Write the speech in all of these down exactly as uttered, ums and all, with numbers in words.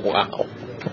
Wow.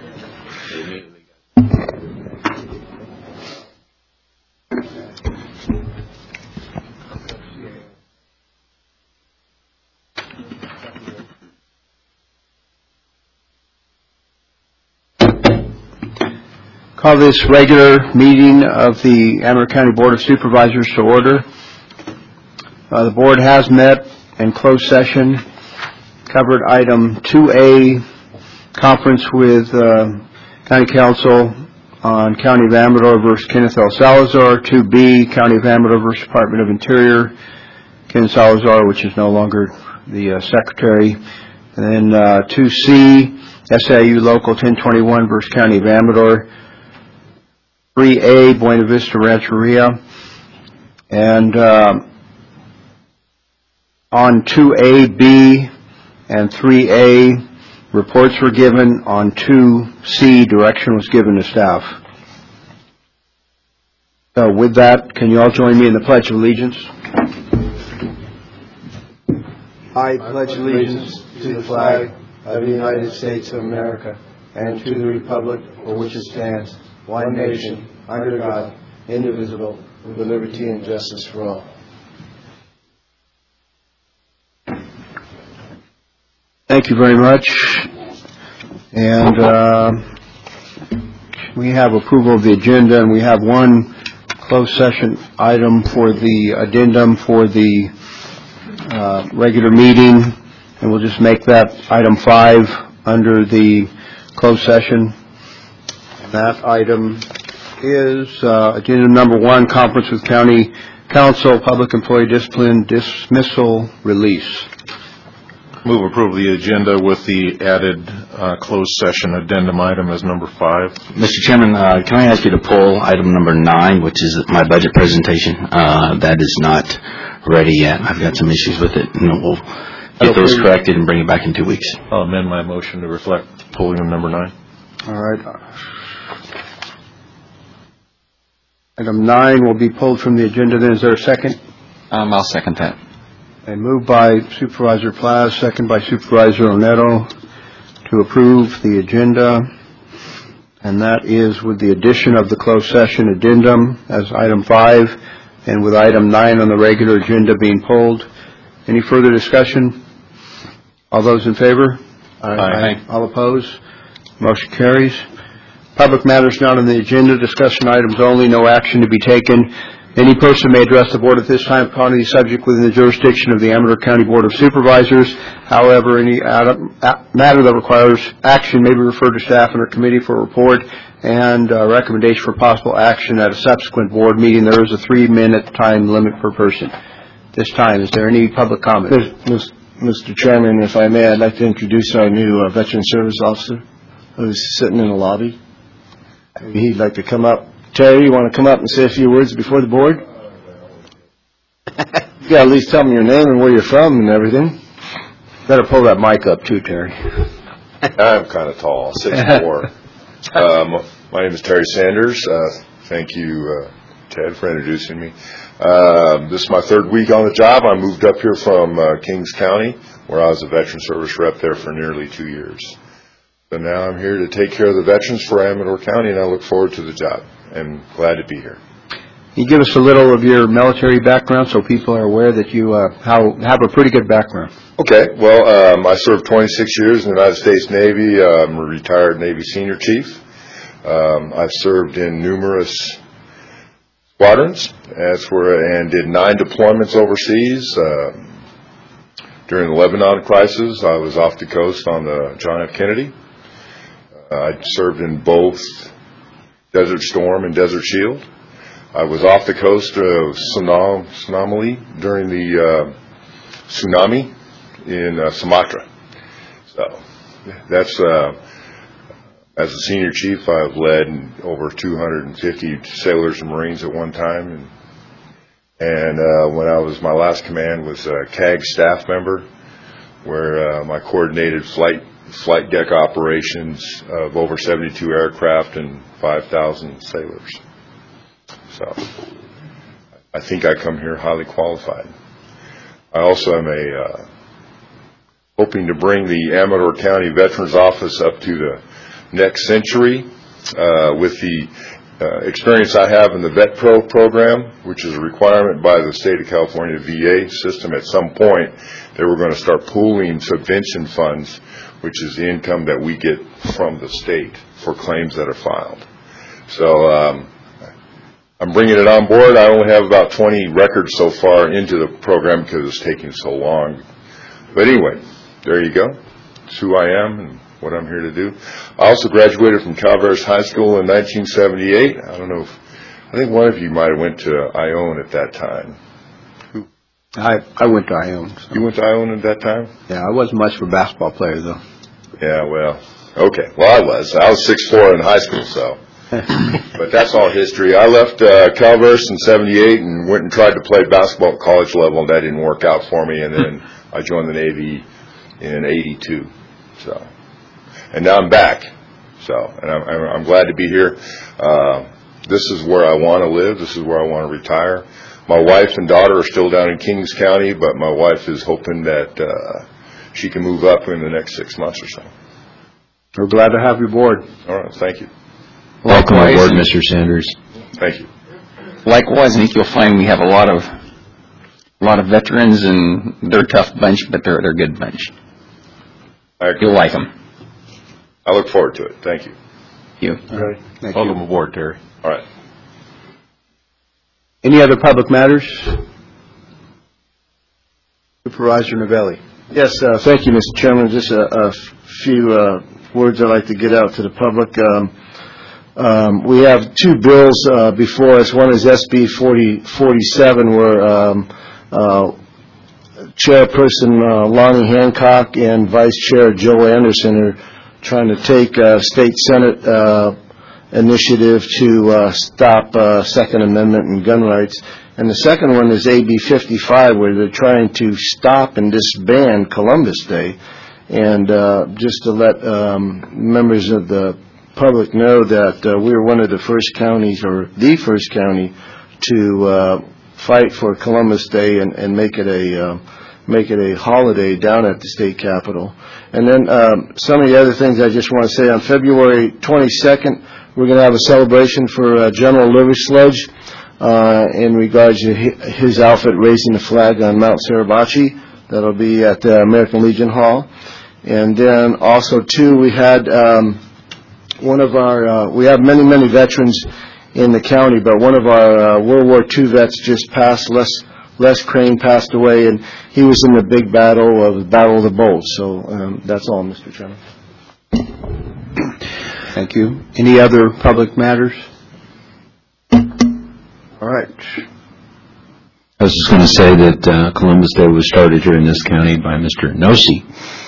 Call this regular meeting of the Antelope County Board of Supervisors to order. Uh, the board has met in closed session, covered item two A, conference with uh, County Council on County of Amador versus Kenneth L. Salazar, two B, County of Amador versus Department of Interior, Kenneth Salazar, which is no longer the uh, Secretary, and then uh, two C, S A U Local ten twenty-one versus County of Amador, three A, Buena Vista Rancheria, and uh, on two A, B, and three A, reports were given. On two C, direction was given to staff. So with that, can you all join me in the Pledge of Allegiance? I pledge allegiance to the flag of the United States of America and to the republic for which it stands, one nation, under God, indivisible, with liberty and justice for all. Thank you very much. And uh, we have approval of the agenda, and we have one closed session item for the addendum for the uh, regular meeting, and we'll just make that item five under the closed session. That item is uh, agenda number one, conference with County Council, Public Employee Discipline, Dismissal, Release. Move approval of the agenda with the added uh, closed session addendum item as number five. Mister Chairman, uh, can I ask you to pull item number nine, which is my budget presentation? Uh, that is not ready yet. I've got some issues with it, and we'll get those corrected and bring it back in two weeks. I'll amend my motion to reflect pulling of number nine. All right. Item nine will be pulled from the agenda. Then is there a second? Um, I'll second that. And moved by Supervisor Plaz, second by Supervisor Oneto to approve the agenda. And that is with the addition of the closed session addendum as item five, and with item nine on the regular agenda being pulled. Any further discussion? All those in favor? Aye. Aye. All opposed? Motion carries. Public matters not on the agenda, discussion items only, no action to be taken. Any person may address the board at this time upon any subject within the jurisdiction of the Amador County Board of Supervisors. However, any matter that requires action may be referred to staff and or committee for a report and a recommendation for possible action at a subsequent board meeting. There is a three-minute time limit per person. This time, is there any public comment? Mister Chairman, if I may, I'd like to introduce our new uh, Veteran Service Officer who's sitting in the lobby. Maybe he'd like to come up. Terry, you want to come up and say a few words before the board? You got to at least tell them your name and where you're from and everything. Better pull that mic up too, Terry. I'm kind of tall, six four. um, my name is Terry Sanders. Uh, thank you, uh, Ted, for introducing me. Uh, this is my third week on the job. I moved up here from uh, Kings County, where I was a veteran service rep there for nearly two years. So now I'm here to take care of the veterans for Amador County, and I look forward to the job. I'm glad to be here. Can you give us a little of your military background so people are aware that you uh, how, have a pretty good background? Okay. Well, um, I served twenty-six years in the United States Navy. I'm a retired Navy senior chief. Um, I've served in numerous squadrons. That's where and did nine deployments overseas. Uh, during the Lebanon crisis, I was off the coast on the John F. Kennedy. Uh, I served in both Desert Storm and Desert Shield. I was off the coast of Tsunami during the uh, tsunami in uh, Sumatra. So that's uh, as a senior chief, I've led over two hundred fifty sailors and Marines at one time, and and uh, when I was my last command was a C A G staff member, where uh, I coordinated flight flight deck operations of over seventy-two aircraft and five thousand sailors. So I think I come here highly qualified. I also am a uh, hoping to bring the Amador County Veterans Office up to the next century uh, with the uh, experience I have in the Vet Pro program, which is a requirement by the state of California V A system. At some point, they were going to start pooling subvention funds, which is the income that we get from the state for claims that are filed. So um, I'm bringing it on board. I only have about twenty records so far into the program because it's taking so long. But anyway, there you go. It's who I am and what I'm here to do. I also graduated from Calaveras High School in nineteen seventy-eight. I don't know if, I think one of you might have went to Ione at that time. Who? I I went to Ione. So. You went to Ione at that time? Yeah, I wasn't much of a basketball player, though. Yeah, well, okay. Well, I was. I was six foot four in high school, so. But that's all history. I left uh, Calaveras in seventy-eight and went and tried to play basketball at college level, and that didn't work out for me. And then I joined the Navy in eighty-two. So, and now I'm back. So, and I'm, I'm glad to be here. Uh, this is where I want to live. This is where I want to retire. My wife and daughter are still down in Kings County, but my wife is hoping that uh, she can move up in the next six months or so. We're glad to have you aboard. All right. Thank you. Welcome aboard, Mister Sanders. Thank you. Likewise, I think you'll find we have a lot of a lot of veterans, and they're a tough bunch, but they're they're a good bunch. I agree. You'll like them. I look forward to it. Thank you. You. All right. Thank Welcome you. aboard, Terry. All right. Any other public matters? Supervisor Novelli. Yes, uh, thank you, Mister Chairman. Just a, a few uh, words I'd like to get out to the public. Um, um, we have two bills uh, before us. One is S B forty forty-seven, where um, uh, Chairperson uh, Lonnie Hancock and Vice Chair Joe Anderson are trying to take uh, State Senate uh, initiative to uh, stop uh, Second Amendment and gun rights. And the second one is A B fifty-five, where they're trying to stop and disband Columbus Day. And uh, just to let um, members of the public know that uh, we were one of the first counties, or the first county, to uh, fight for Columbus Day and, and make it a uh, make it a holiday down at the state capitol. And then um, some of the other things I just want to say: on February twenty-second, we're going to have a celebration for uh, General Liversludge uh, in regards to his outfit raising the flag on Mount Suribachi. That'll be at the American Legion Hall. And then also, too, we had um, one of our, uh, we have many, many veterans in the county, but one of our uh, World War Two vets just passed. Les, Les Crane passed away, and he was in the big battle of the Battle of the Bulge. So um, that's all, Mister Chairman. Thank you. Any other public matters? All right. I was just going to say that uh, Columbus Day was started here in this county by Mister Nossi.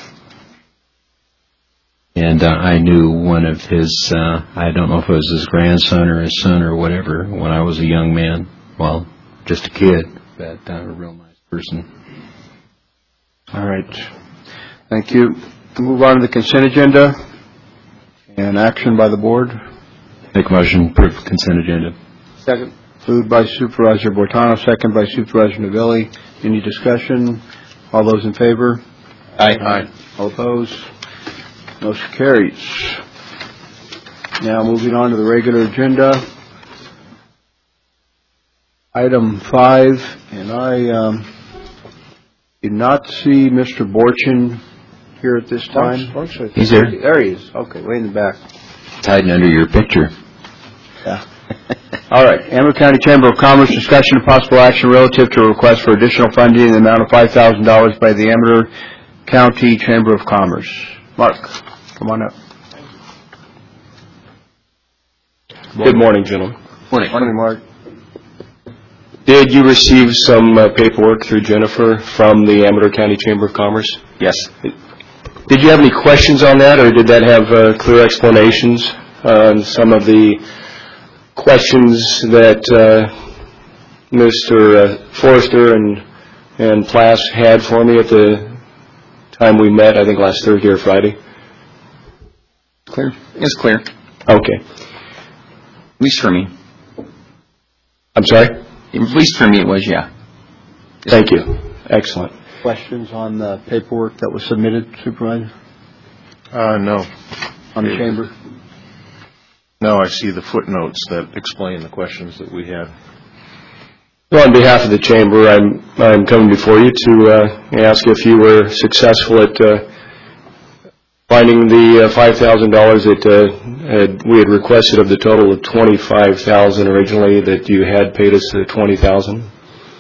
And uh, I knew one of his, uh, I don't know if it was his grandson or his son or whatever, when I was a young man. Well, just a kid, but uh, a real nice person. All right. Thank you. We'll move on to the consent agenda and action by the board. Make a motion to approve consent agenda. Second. Moved by Supervisor Bortano, second by Supervisor Novelli. Any discussion? All those in favor? Aye. Aye. All opposed? Motion carries. Now moving on to the regular agenda. Item five, and I um, did not see Mister Borchin here at this time. He's there. There he is. Okay, way in the back. It's hiding under your picture. Yeah. All right. Amador County Chamber of Commerce, discussion of possible action relative to a request for additional funding in the amount of five thousand dollars by the Amador County Chamber of Commerce. Mark, come on up. Good morning, gentlemen. Morning. Morning, Mark. Did you receive some uh, paperwork through Jennifer from the Amador County Chamber of Commerce? Yes. Did you have any questions on that, or did that have uh, clear explanations on some of the questions that uh, Mister Uh, Forrester and and Plass had for me at the time we met, I think last Thursday or Friday? Clear? It's clear. Okay. At least for me. I'm sorry? At least for me it was, yeah. Thank you. Excellent. Questions on the paperwork that was submitted, Supervisor, Uh, no. on the chamber? No, I see the footnotes that explain the questions that we had. Well, on behalf of the chamber, I'm I'm coming before you to uh, ask if you were successful at uh, finding the uh, five thousand dollars that uh, had, we had requested of the total of twenty-five thousand dollars originally, that you had paid us the twenty thousand dollars,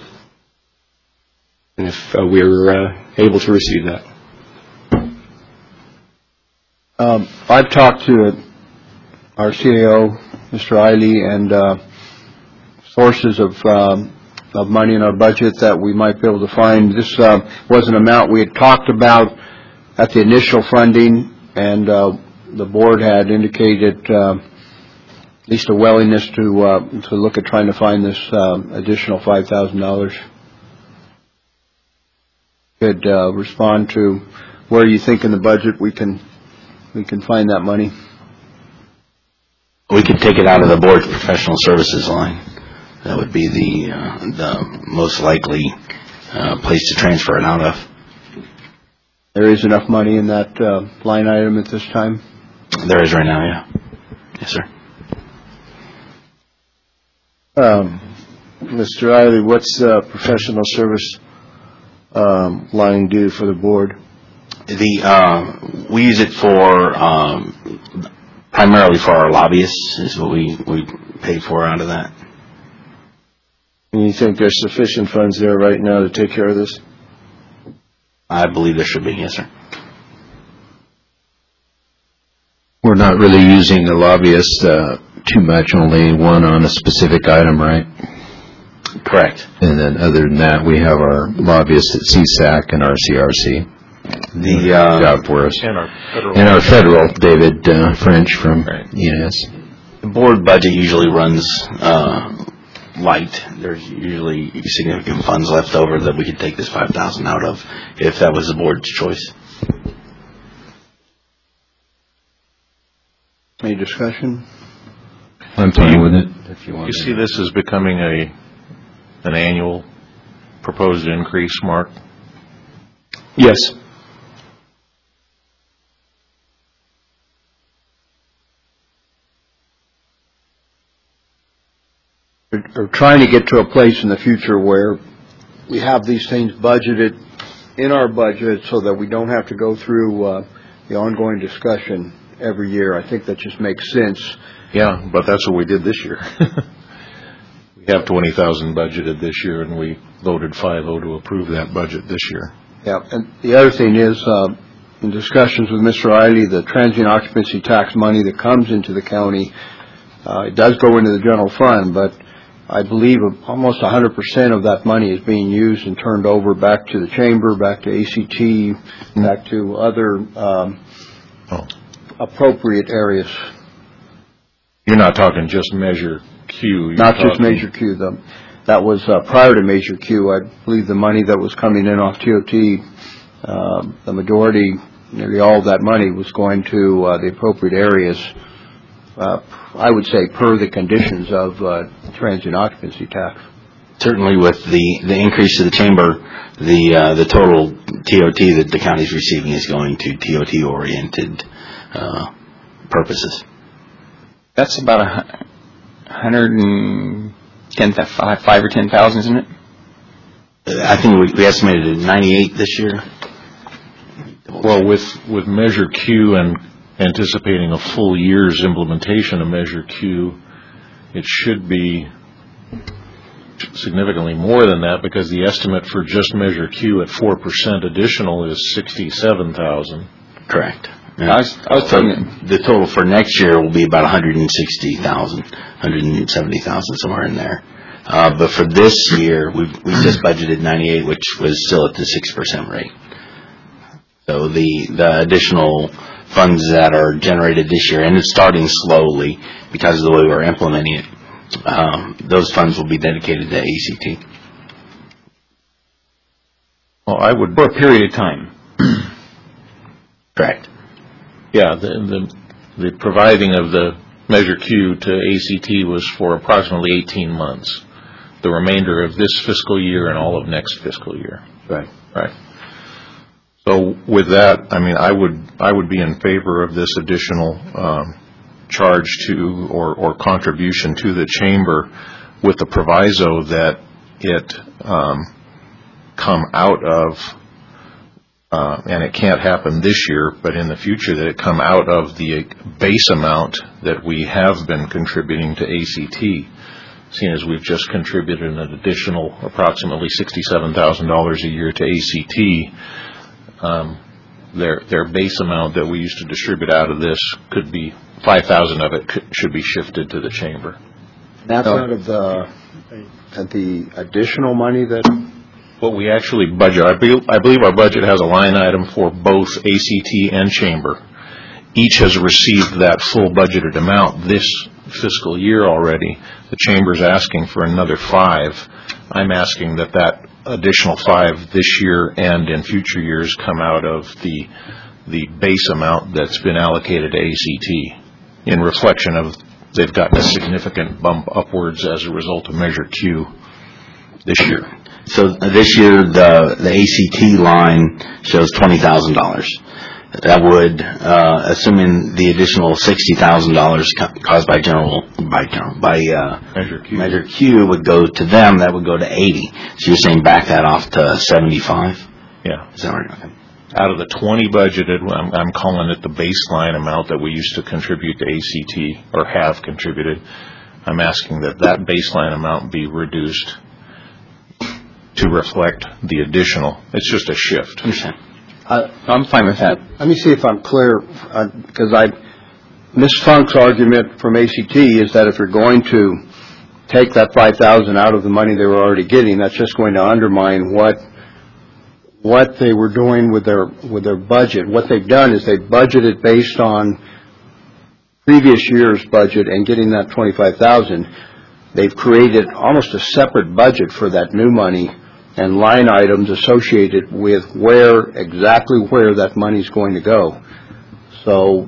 and if uh, we were uh, able to receive that. Um, I've talked to our C A O, Mister Eiley, and uh, sources of um, of money in our budget that we might be able to find. This uh, was an amount we had talked about at the initial funding, and uh, the board had indicated uh, at least a willingness to uh, to look at trying to find this uh, additional five thousand dollars. Could uh, respond to where you think in the budget we can we can find that money. We could take it out of the board's professional services line. That would be the uh, the most likely uh, place to transfer it out of. There is enough money in that uh, line item at this time? There is right now, yeah. Yes, sir. Um, Mister Eiley, what's uh, professional service um, line do for the board? The uh, we use it for um, primarily for our lobbyists is what we we pay for out of that. And you think there's sufficient funds there right now to take care of this? I believe there should be, yes, sir. We're not really using the lobbyists uh, too much, only one on a specific item, right? Correct. And then other than that, we have our lobbyists at C S A C and our C R C. The uh, job for us. And our federal. And our federal, David uh, French from Right. E N S. The board budget usually runs uh, light. There's usually significant funds left over that we could take this five thousand out of if that was the board's choice. Any discussion? I'm fine with it. If you want. You see this as becoming a an annual proposed increase, Mark? Yes. We're trying to get to a place in the future where we have these things budgeted in our budget so that we don't have to go through uh, the ongoing discussion every year. I think that just makes sense. Yeah, but that's what we did this year. We have twenty thousand budgeted this year, and we voted five oh to approve that budget this year. Yeah, and the other thing is, uh, in discussions with Mister Eiley, the transient occupancy tax money that comes into the county, uh, it does go into the general fund, but I believe almost one hundred percent of that money is being used and turned over back to the chamber, back to A C T, back to other um, Oh. appropriate areas. You're not talking just Measure Q. You're Not just talking- Measure Q, though. That was uh, prior to Measure Q. I believe the money that was coming in off T O T, uh, the majority, nearly all of that money was going to uh, the appropriate areas, uh, I would say per the conditions of uh, transient occupancy tax. Certainly with the, the increase to the chamber, the uh, the total T O T that the county is receiving is going to T O T-oriented uh, purposes. That's about a hu- hundred and ten, five, five or ten thousand, isn't it? I think we, we estimated at ninety-eight this year. Well, with, with Measure Q and anticipating a full year's implementation of Measure Q, it should be significantly more than that, because the estimate for just Measure Q at four percent additional is sixty-seven thousand. Correct. I was, I was So thinking, the total for next year will be about one hundred sixty thousand, one hundred seventy thousand, somewhere in there. Uh, but for this year, we we just budgeted ninety-eight, which was still at the six percent rate. So the the additional funds that are generated this year, and it's starting slowly because of the way we're implementing it, um, those funds will be dedicated to A C T. Well, I would, for a period of time. Correct. yeah, the, the, the providing of the Measure Q to A C T was for approximately eighteen months, the remainder of this fiscal year and all of next fiscal year. Right. Right. So with that, I mean, I would, I would be in favor of this additional um, charge to, or, or contribution to the chamber with the proviso that it um, come out of, uh, and it can't happen this year, but in the future, that it come out of the base amount that we have been contributing to A C T, seeing as we've just contributed an additional approximately sixty-seven thousand dollars a year to A C T. Um, their their base amount that we used to distribute out of this could be five thousand of it could, should be shifted to the chamber. That's out of the uh, the additional money that. What we actually budget, I believe, I believe our budget has a line item for both A C T and chamber. Each has received that full budgeted amount this fiscal year already. The chamber's asking for another five. I'm asking that that additional five this year and in future years come out of the the base amount that's been allocated to A C T in reflection of they've gotten a significant bump upwards as a result of Measure Q this year. So this year, the the A C T line shows twenty thousand dollars. That would, uh, assuming the additional sixty thousand dollars caused by general by general, by uh, Measure Q. Measure Q would go to them. That would go to eighty. So you're saying back that off to seventy-five? Yeah. Is that right? Okay. Out of the twenty budgeted, I'm, I'm calling it the baseline amount that we used to contribute to A C T, or have contributed. I'm asking that that baseline amount be reduced to reflect the additional. It's just a shift. Understand. Uh, I'm fine with that. Let me see if I'm clear, because I, Miz Funk's argument from A C T is that if you're going to take that five thousand out of the money they were already getting, that's just going to undermine what what they were doing with their with their budget. What they've done is they've budgeted based on previous year's budget and getting that twenty-five thousand. They've created almost a separate budget for that new money and line items associated with where, exactly where that money's going to go. So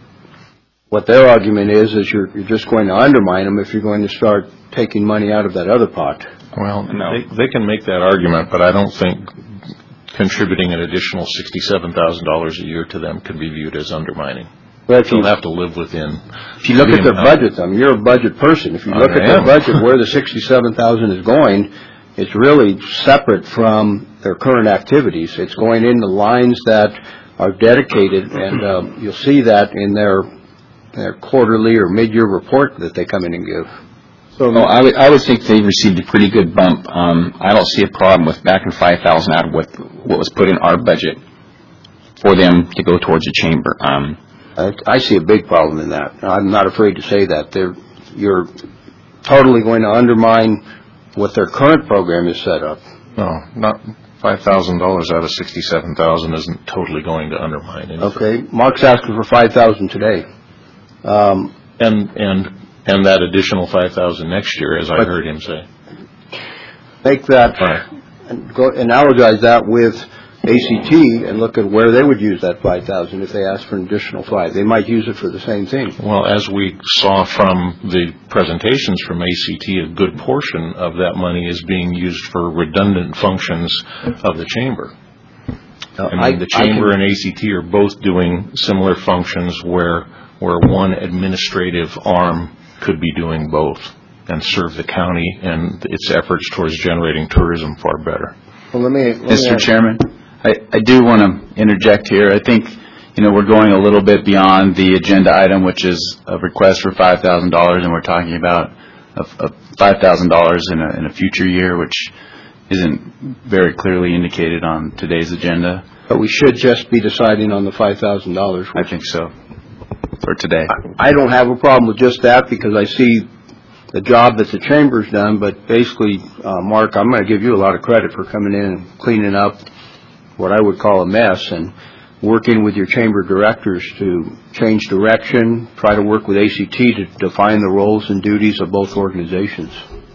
what their argument is, is you're, you're just going to undermine them if you're going to start taking money out of that other pot. Well, no. they, they can make that argument, but I don't think contributing an additional sixty-seven thousand dollars a year to them can be viewed as undermining. But if you They'll have to live within. If you look the at their amount. budget, I mean, you're a budget person. If you I look at their am. budget, where the sixty-seven thousand is going, it's really separate from their current activities. It's going into lines that are dedicated, and um, you'll see that in their their quarterly or mid-year report that they come in and give. So no, I would I would think they received a pretty good bump. Um, I don't see a problem with backing five thousand out of what what was put in our budget for them to go towards the chamber. Um, I, I see a big problem in that. I'm not afraid to say that. They're, you're totally going to undermine what their current program is set up. No, not five thousand dollars out of sixty-seven thousand dollars isn't totally going to undermine anything. Okay, Mark's asking for five thousand dollars today. Um, And and and that additional five thousand dollars next year, as I heard him say. Make that, Right. and go analogize that with A C T and look at where they would use that five thousand dollars if they asked for an additional five. They might use it for the same thing. Well, as we saw from the presentations from A C T, a good portion of that money is being used for redundant functions of the chamber. I mean, the chamber and A C T are both doing similar functions where where one administrative arm could be doing both and serve the county and its efforts towards generating tourism far better. Well, let me, let me Mister ask- Chairman, I, I do want to interject here. I think, you know, we're going a little bit beyond the agenda item, which is a request for five thousand dollars, and we're talking about a, a five thousand dollars in a, in a future year, which isn't very clearly indicated on today's agenda. But we should just be deciding on the five thousand dollars. I think so, for today. I don't have a problem with just that because I see the job that the chamber's done, but basically, uh, Mark, I'm going to give you a lot of credit for coming in and cleaning up what I would call a mess and working with your chamber directors to change direction, try to work with A C T to define the roles and duties of both organizations.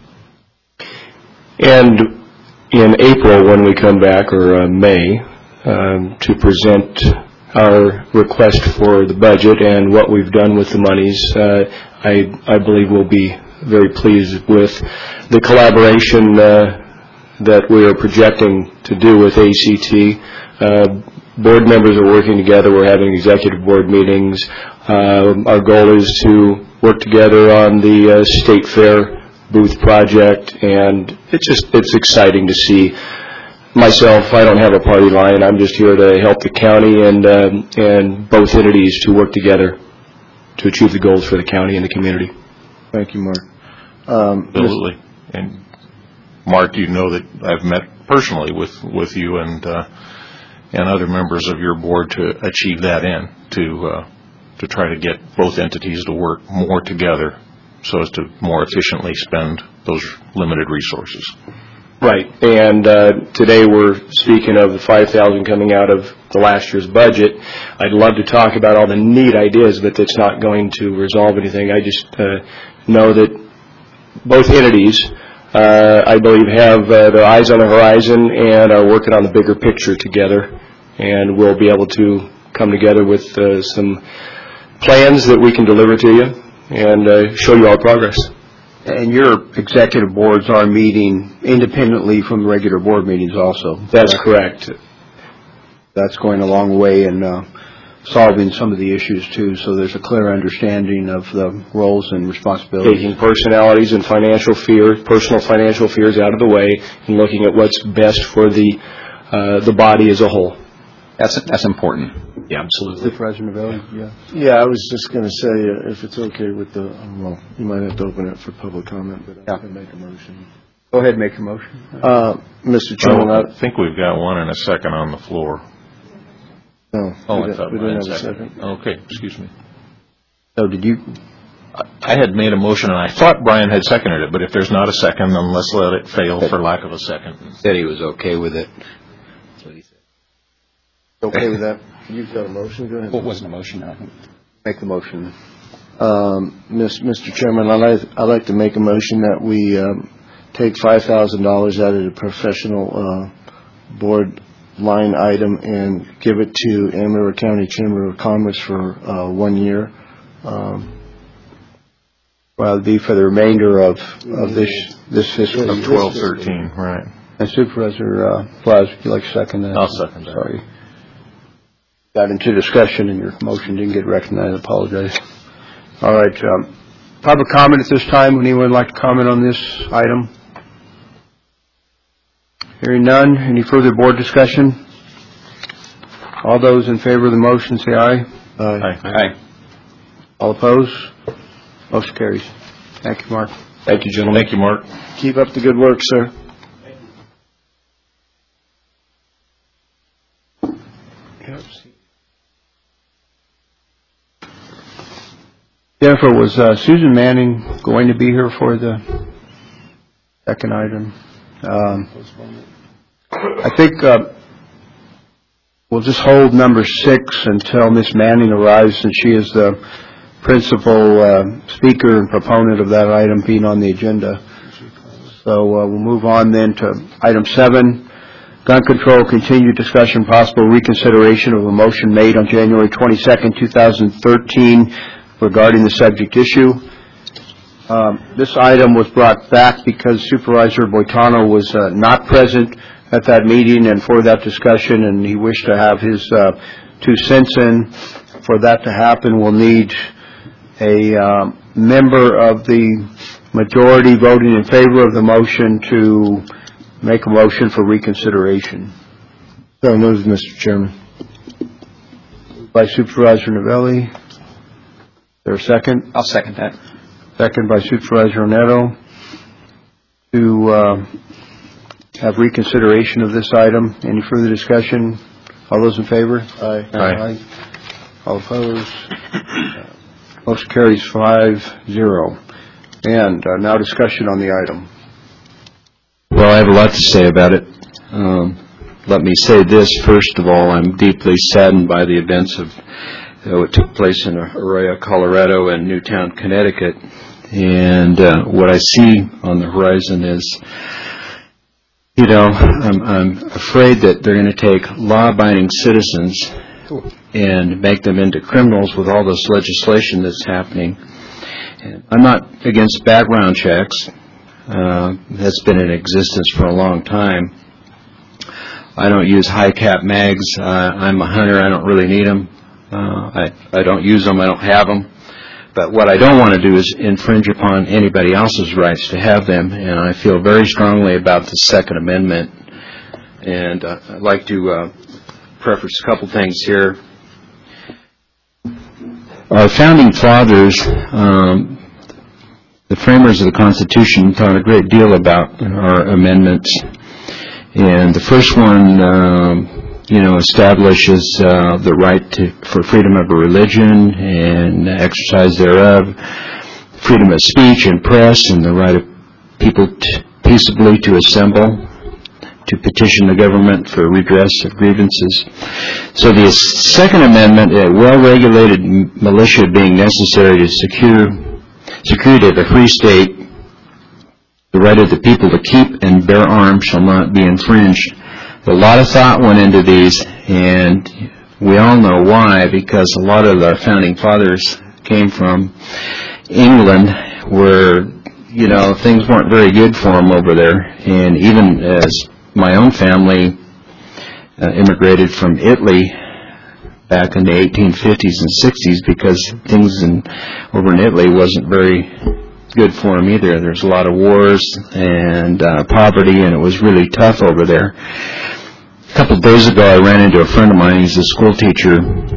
And in April, when we come back, or uh, May, um, to present our request for the budget and what we've done with the monies, uh, I, I believe we'll be very pleased with the collaboration uh, that we are projecting to do with A C T, uh, board members are working together. We're having executive board meetings. Uh, our goal is to work together on the uh, State Fair booth project, and it's just it's exciting to see. Myself, I don't have a party line. I'm just here to help the county and um, and both entities to work together to achieve the goals for the county and the community. Thank you, Mark. Um, Absolutely. And Mark, you know that I've met personally with, with you and uh, and other members of your board to achieve that end, to uh, to try to get both entities to work more together so as to more efficiently spend those limited resources. Right. And uh, today we're speaking of the five thousand dollars coming out of the last year's budget. I'd love to talk about all the neat ideas, but that's not going to resolve anything. I just uh, know that both entities, uh, I believe, have uh, their eyes on the horizon and are working on the bigger picture together. And we'll be able to come together with uh, some plans that we can deliver to you and uh, show you our progress. And your executive boards are meeting independently from the regular board meetings also. That's correct. That's going a long way in uh, solving some of the issues, too, so there's a clear understanding of the roles and responsibilities. Taking personalities and financial fears, personal financial fears out of the way and looking at what's best for the uh, the body as a whole. That's that's important. Yeah, absolutely. President Valley, yeah. Yeah, I was just going to say, uh, if it's okay with the, um, well, you might have to open it for public comment, but I Yeah. can make a motion. Go ahead and make your motion. Uh, Mister Chairman, Well, I, I think we've got one and a second on the floor. no, Oh, we I didn't- thought we Brian didn't have a seconded. second. Okay, excuse me. So did you, I had made a motion, and I thought Brian had seconded it, but if there's not a second, then let's let it fail for lack of a second. Said he was okay with it. Okay with that? You've got a motion, go ahead. What wasn't a motion, I think. make the motion? Um, Miss- Mister Chairman, I'd like, I'd like to make a motion that we um, take five thousand dollars out of the professional uh, board line item and give it to Ann River County Chamber of Commerce for uh, one year. Um, Well, it'd be for the remainder of, of this, this fiscal. Of twelve thirteen, right. And Supervisor uh, Plaza, would you like to second that? I'll second that. Sorry. Got into discussion and your motion didn't get recognized. I apologize. All right. Um, public comment at this time. Would anyone like to comment on this item? Hearing none. Any further board discussion? All those in favor of the motion say aye. Aye. Aye. All opposed? Motion carries. Thank you, Mark. Thank you, gentlemen. Thank you, Mark. Keep up the good work, sir. Jennifer, was uh, Susan Manning going to be here for the second item? Um, I think uh, we'll just hold number six until Miss Manning arrives, since she is the principal uh, speaker and proponent of that item being on the agenda. So uh, we'll move on then to item seven, gun control, continued discussion, possible reconsideration of a motion made on January twenty-second, two thousand thirteen regarding the subject issue. Um, this item was brought back because Supervisor Boitano was uh, not present at that meeting and for that discussion, and he wished to have his uh, two cents in. For that to happen, we'll need a um, member of the majority voting in favor of the motion to make a motion for reconsideration. So moved, Mister Chairman. By Supervisor Novelli. Is there a second? I'll second that. Second by Supervisor Neto to uh, have reconsideration of this item. Any further discussion? All those in favor? Aye. Aye. All opposed? Motion carries five zero. And uh, now discussion on the item. Well, I have a lot to say about it. Um, let me say this. First of all, I'm deeply saddened by the events of uh, what took place in Arroyo, Colorado, and Newtown, Connecticut. And uh, what I see on the horizon is, you know, I'm, I'm afraid that they're going to take law-abiding citizens and make them into criminals with all this legislation that's happening. And I'm not against background checks. Uh, that's been in existence for a long time. I don't use high-cap mags. Uh, I'm a hunter. I don't really need them. Uh, I, I don't use them. I don't have them. But what I don't want to do is infringe upon anybody else's rights to have them, and I feel very strongly about the Second Amendment. And uh, I'd like to uh, preface a couple things here. Our founding fathers, um, the framers of the Constitution, thought a great deal about our amendments. And the first one, um, you know, establishes uh, the right to, for freedom of religion and exercise thereof, freedom of speech and press, and the right of people to, peaceably to assemble, to petition the government for redress of grievances. So the Second Amendment, a well-regulated militia being necessary to secure security of a free state, the right of the people to keep and bear arms shall not be infringed. A lot of thought went into these, and we all know why, because a lot of our founding fathers came from England, where, you know, things weren't very good for them over there. And even as my own family uh, immigrated from Italy back in the eighteen fifties and sixties, because things in, over in Italy wasn't very good for them either. There's a lot of wars and uh, poverty, and it was really tough over there. A couple of days ago, I ran into a friend of mine. He's a school teacher,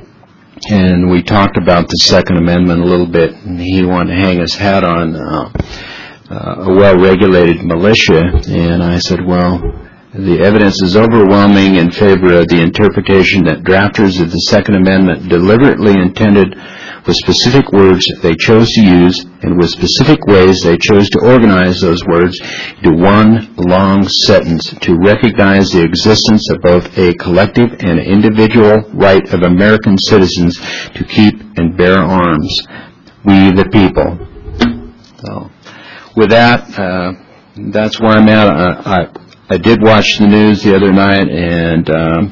and we talked about the Second Amendment a little bit, and he wanted to hang his hat on uh, uh, a well-regulated militia, and I said, well, the evidence is overwhelming in favor of the interpretation that drafters of the Second Amendment deliberately intended with specific words they chose to use and with specific ways they chose to organize those words into one long sentence to recognize the existence of both a collective and individual right of American citizens to keep and bear arms. We the people. So, with that, uh, that's where I'm at. I, I I did watch the news the other night, and um,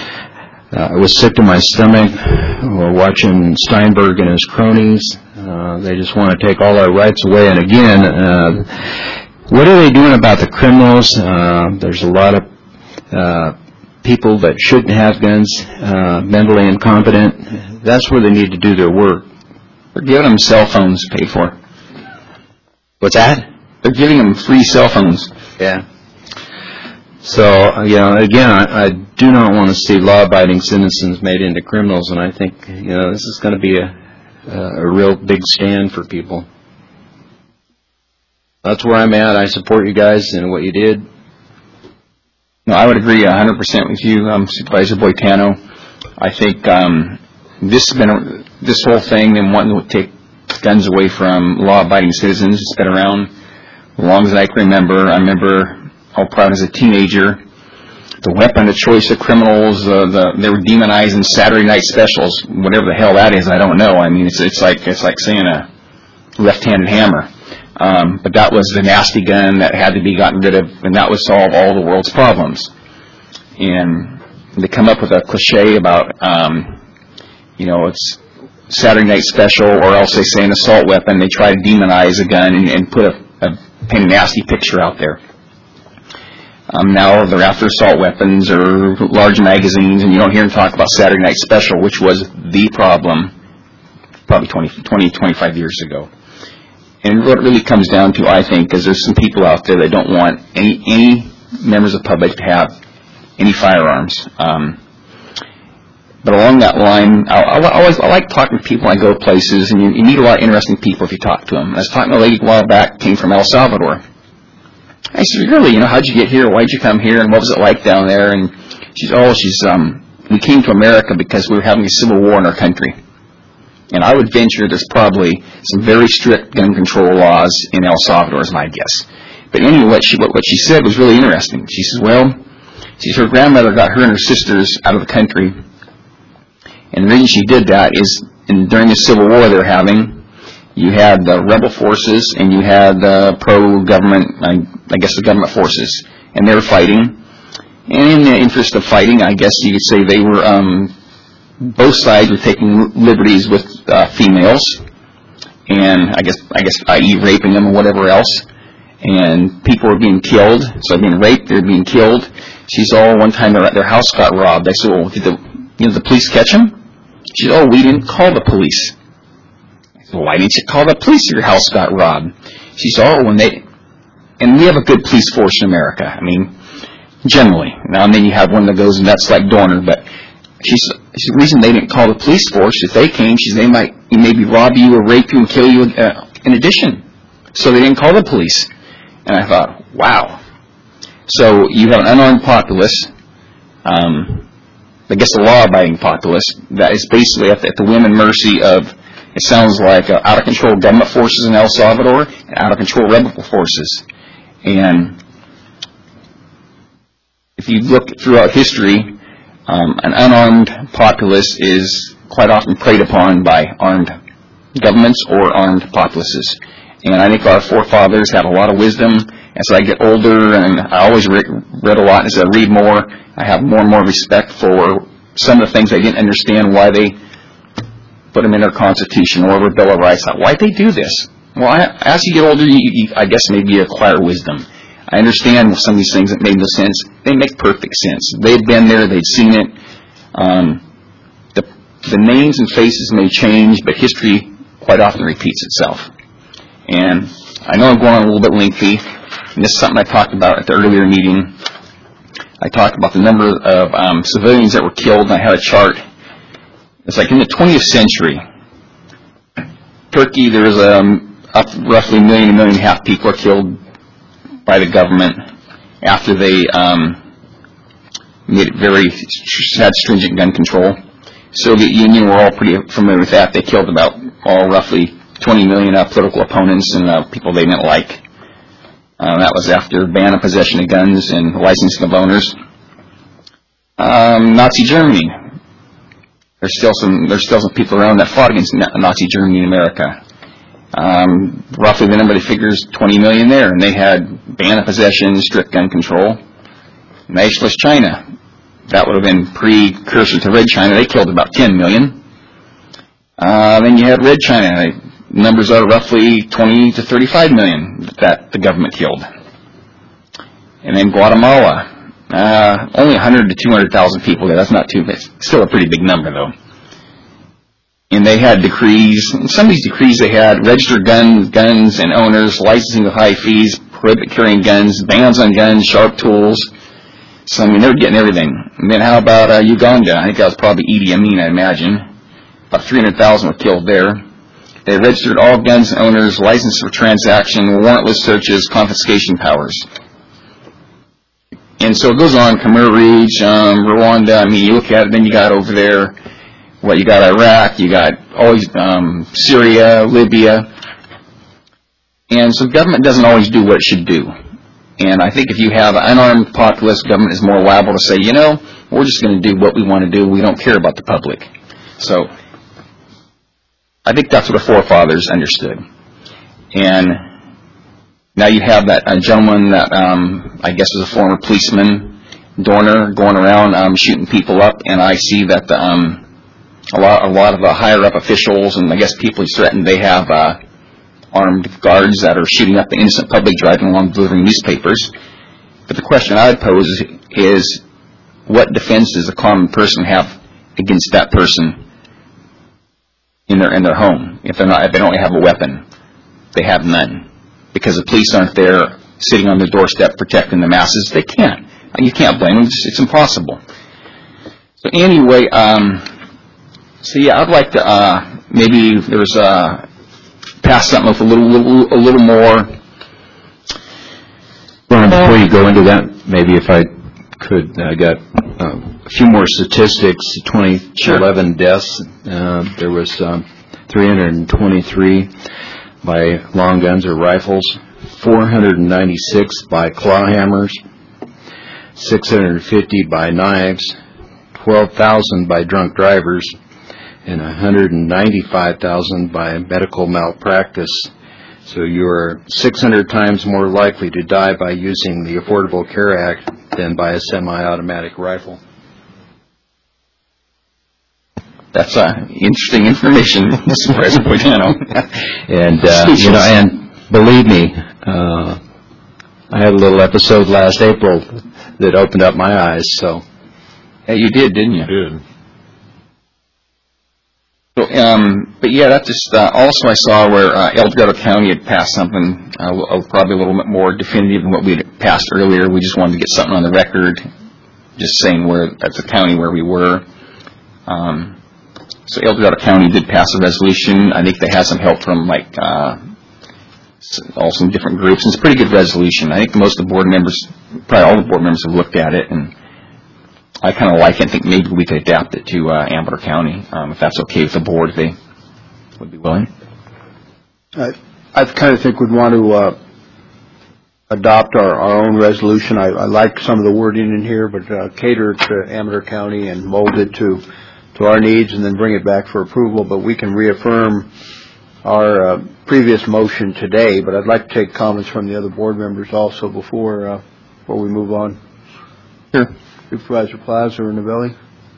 uh, I was sick to my stomach. We're watching Steinberg and his cronies. Uh, they just want to take all our rights away. And again, uh, what are they doing about the criminals? Uh, there's a lot of uh, people that shouldn't have guns, uh, mentally incompetent. That's where they need to do their work. They're giving them cell phones paid for. What's that? They're giving them free cell phones. Yeah. So, you know, again, I, I do not want to see law-abiding citizens made into criminals, and I think, you know, this is going to be a, a, a real big stand for people. That's where I'm at. I support you guys and what you did. No, I would agree one hundred percent with you, um, Supervisor Boitano. I think um, this has been a, this whole thing and wanting to take guns away from law-abiding citizens has been around as long as I can remember. I remember how proud as a teenager, the weapon of choice of criminals, uh, the, they were demonizing Saturday night specials, whatever the hell that is, I don't know. I mean, it's it's like it's like saying a left-handed hammer. Um, but that was the nasty gun that had to be gotten rid of, and that would solve all the world's problems. And they come up with a cliche about, um, you know, it's Saturday night special, or else they say an assault weapon. They try to demonize a gun and, and put a, a paint a nasty picture out there. Um, now they're after assault weapons or large magazines, and you don't hear them talk about Saturday Night Special, which was the problem probably twenty, twenty, twenty-five years ago. And what it really comes down to, I think, is there's some people out there that don't want any, any members of the public to have any firearms. Um, but along that line, I, I, I, always, I like talking to people when I go places, and you, you meet a lot of interesting people if you talk to them. I was talking to a lady a while back, came from El Salvador. I said, really, you know, how'd you get here? Why'd you come here? And what was it like down there? And she's, oh, she's, um, we came to America because we were having a civil war in our country. And I would venture there's probably some very strict gun control laws in El Salvador, is my guess. But anyway, what she, what, what she said was really interesting. She says, well, she says her grandmother got her and her sisters out of the country. And the reason she did that is in, during the civil war they were having, you had the rebel forces and you had the pro-government, I, I guess the government forces, and they were fighting. And in the interest of fighting, I guess you could say they were, um, both sides were taking liberties with uh, females, and I guess, I guess, that is raping them or whatever else. And people were being killed, so they're being raped, they're being killed. She's all, one time their, their house got robbed. I said, well, did the, you know, the police catch him? She said, oh, we didn't call the police. I said, well, why didn't you call the police if your house got robbed? She said, oh, when they, and we have a good police force in America. I mean, generally. Now and then you have one that goes nuts like Dorner, but she said, the reason they didn't call the police force, if they came, she said, they might maybe rob you or rape you and kill you uh, in addition. So they didn't call the police. And I thought, wow. So you have an unarmed populace, um, I guess a law-abiding populace, that is basically at the, at the whim and mercy of, it sounds like, uh, out-of-control government forces in El Salvador and out-of-control rebel forces. And if you look throughout history, um, an unarmed populace is quite often preyed upon by armed governments or armed populaces. And I think our forefathers had a lot of wisdom. As I get older, and I always re- read a lot, as I read more, I have more and more respect for some of the things I didn't understand why they put them in their Constitution or their Bill of Rights. Why'd they do this? Well, I, as you get older, you, you, I guess maybe you acquire wisdom. I understand some of these things that made no sense. They make perfect sense. They've been there. They've seen it. Um, the, the names and faces may change, but history quite often repeats itself. And I know I'm going on a little bit lengthy, and this is something I talked about at the earlier meeting. I talked about the number of um, civilians that were killed, and I had a chart. It's like in the twentieth century, Turkey, there was um, up roughly a million, a million and a half people are killed by the government after they um, made it very, had stringent gun control. Soviet Union, we're all pretty familiar with that. They killed about all roughly twenty million uh, political opponents and uh, people they didn't like. Uh, that was after ban of possession of guns and licensing of owners. Um, Nazi Germany. There's still some. There's still some people around that fought against Nazi Germany in America. Um, roughly the number they figure is twenty million there, and they had ban of possession, strict gun control. Nationalist China. That would have been precursor to Red China. They killed about ten million. Uh, then you had Red China. Numbers are roughly twenty to thirty-five million that the government killed. And then Guatemala. Uh, only one hundred to two hundred thousand people there. That's not too bad. Still a pretty big number, though. And they had decrees. In some of these decrees they had registered gun, guns and owners, licensing of high fees, prohibit carrying guns, bans on guns, sharp tools. So, I mean, they were getting everything. And then how about uh, Uganda? I think that was probably Idi Amin, I imagine. About three hundred thousand were killed there. They registered all guns and owners, licensed for transaction, warrantless searches, confiscation powers. And so it goes on, Khmer Rouge, um, Rwanda. I mean, you look at it, then you got over there, what, you got Iraq, you got always um, Syria, Libya. And so government doesn't always do what it should do. And I think if you have an unarmed populace, government is more liable to say, you know, we're just going to do what we want to do. We don't care about the public. So I think that's what the forefathers understood. And now you have that uh, gentleman that um, I guess is a former policeman, Dorner, going around um, shooting people up, and I see that the, um, a lot, a lot of uh, higher-up officials and I guess people he's threatened, they have uh, armed guards that are shooting up the innocent public driving along delivering newspapers. But the question I would pose is, is what defense does a common person have against that person in their in their home if they're not if they don't have a weapon? They have none, because the police aren't there sitting on their doorstep protecting the masses. They can't. You can't blame them. It's, it's impossible. So anyway, um, so yeah, I'd like to uh, maybe there's uh, pass something with a little, little a little more. Well, before you go into that, maybe if I could, I got uh, a few more statistics. twenty eleven deaths. Uh, there was um, three hundred twenty-three by long guns or rifles, four hundred ninety-six by claw hammers, six hundred fifty by knives, twelve thousand by drunk drivers, and one hundred ninety-five thousand by medical malpractice. So you're six hundred times more likely to die by using the Affordable Care Act than by a semi-automatic rifle. That's uh, interesting information, Mister President Boitano. And uh, you know, and believe me, uh, I had a little episode last April that opened up my eyes, so. Yeah, you did, didn't you? Did. So, um, but yeah, that just, uh, also I saw where, uh, El Dorado County had passed something, uh, l- probably a little bit more definitive than what we had passed earlier. We just wanted to get something on the record, just saying where, that's the county where we were. Um, so El Dorado County did pass a resolution. I think they had some help from, like, uh, s- all some different groups. It's a pretty good resolution. I think most of the board members, probably all the board members have looked at it, and I kind of like it. I think maybe we could adapt it to uh, Amador County, um, if that's okay with the board, if they would be willing. I, I kind of think we'd want to uh, adopt our, our own resolution. I, I like some of the wording in here, but uh, cater it to Amador County and mold it to, to our needs and then bring it back for approval. But we can reaffirm our uh, previous motion today. But I'd like to take comments from the other board members also before, uh, before we move on. Sure. Supervisor Plaza or Novelli?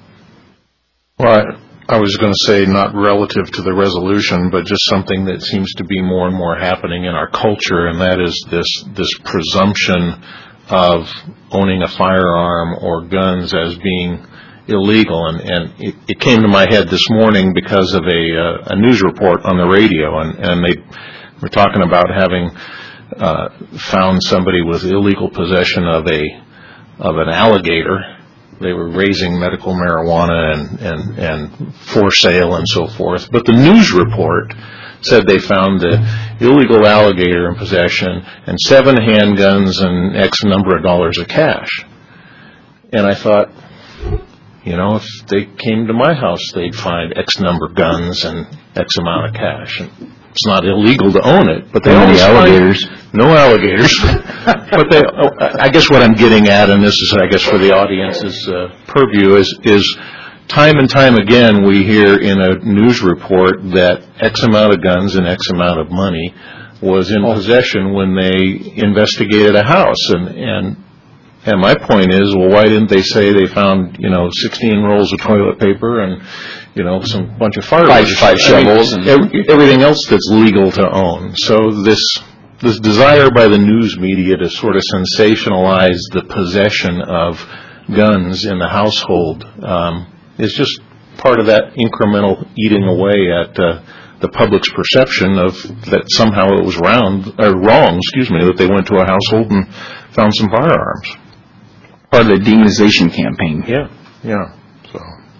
Well, I, I was going to say not relative to the resolution, but just something that seems to be more and more happening in our culture, and that is this this presumption of owning a firearm or guns as being illegal. And, and it, it came to my head this morning because of a, uh, a news report on the radio, and, and they were talking about having uh, found somebody with illegal possession of a of an alligator. They were raising medical marijuana and, and, and for sale and so forth. But the news report said they found the illegal alligator in possession and seven handguns and X number of dollars of cash. And I thought, you know, if they came to my house, they'd find X number of guns and X amount of cash. And it's not illegal to own it, but they always alligators. find no alligators. But they, I guess what I'm getting at, and this is, I guess, for the audience's uh, purview, is is time and time again we hear in a news report that X amount of guns and X amount of money was in possession when they investigated a house, and and and my point is, well, why didn't they say they found, you know, sixteen rolls of toilet paper and, you know, some bunch of fireworks, Five, five shovels, I mean, and every, everything else that's legal to own. So this this desire by the news media to sort of sensationalize the possession of guns in the household um, is just part of that incremental eating away at uh, the public's perception of that somehow it was round or wrong, excuse me, that they went to a household and found some firearms. part of the demonization campaign. Yeah, yeah. So.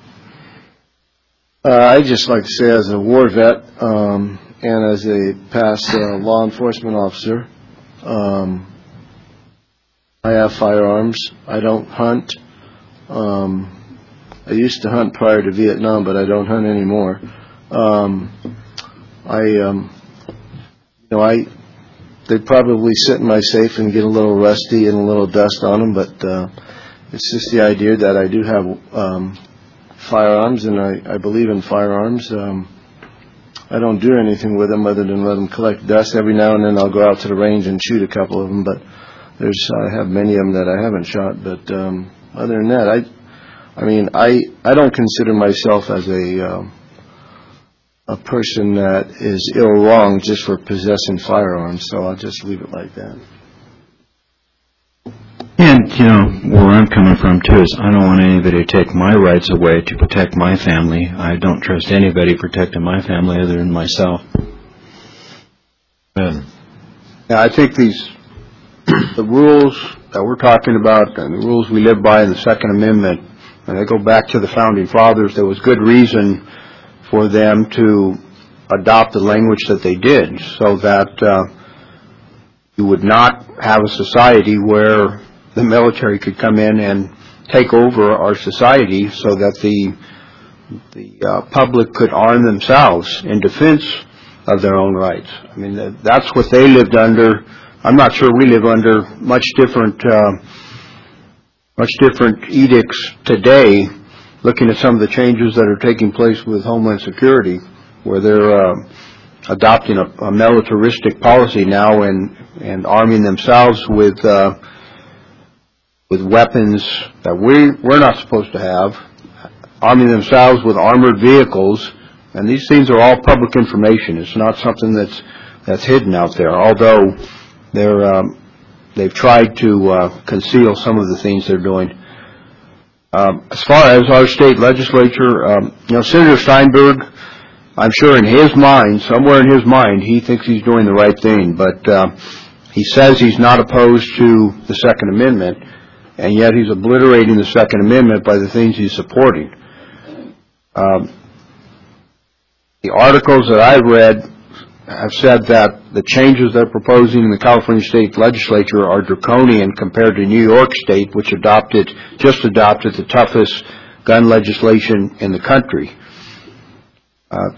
Uh, I'd just like to say, as a war vet um, and as a past uh, law enforcement officer, um, I have firearms. I don't hunt. Um, I used to hunt prior to Vietnam, but I don't hunt anymore. Um, I, um, you know, I they probably sit in my safe and get a little rusty and a little dust on them, but uh, it's just the idea that I do have um, firearms, and I, I believe in firearms. Um, I don't do anything with them other than let them collect dust. Every now and then I'll go out to the range and shoot a couple of them, but there's I have many of them that I haven't shot. But um, other than that, I, I mean, I I don't consider myself as a um, a person that is ill wrong just for possessing firearms. So I'll just leave it like that. And, you know, where I'm coming from, too, is I don't want anybody to take my rights away to protect my family. I don't trust anybody protecting my family other than myself. Ben. Yeah, I think these, the rules that we're talking about and the rules we live by in the Second Amendment, and they go back to the Founding Fathers, there was good reason for them to adopt the language that they did so that uh, you would not have a society where the military could come in and take over our society so that the the uh, public could arm themselves in defense of their own rights. I mean, that, that's what they lived under. I'm not sure we live under much different uh, much different edicts today, looking at some of the changes that are taking place with Homeland Security, where they're uh, adopting a, a militaristic policy now and, and arming themselves with uh, with weapons that we, we're not supposed to have, arming themselves with armored vehicles, and these things are all public information. It's not something that's that's hidden out there, although they're um, they've tried to uh, conceal some of the things they're doing. Um, as far as our state legislature, um, you know, Senator Steinberg, I'm sure in his mind, somewhere in his mind, he thinks he's doing the right thing, but uh, he says he's not opposed to the Second Amendment, and yet he's obliterating the Second Amendment by the things he's supporting. Um, the articles that I've read have said that the changes they're proposing in the California State Legislature are draconian compared to New York State, which adopted, just adopted the toughest gun legislation in the country. Uh,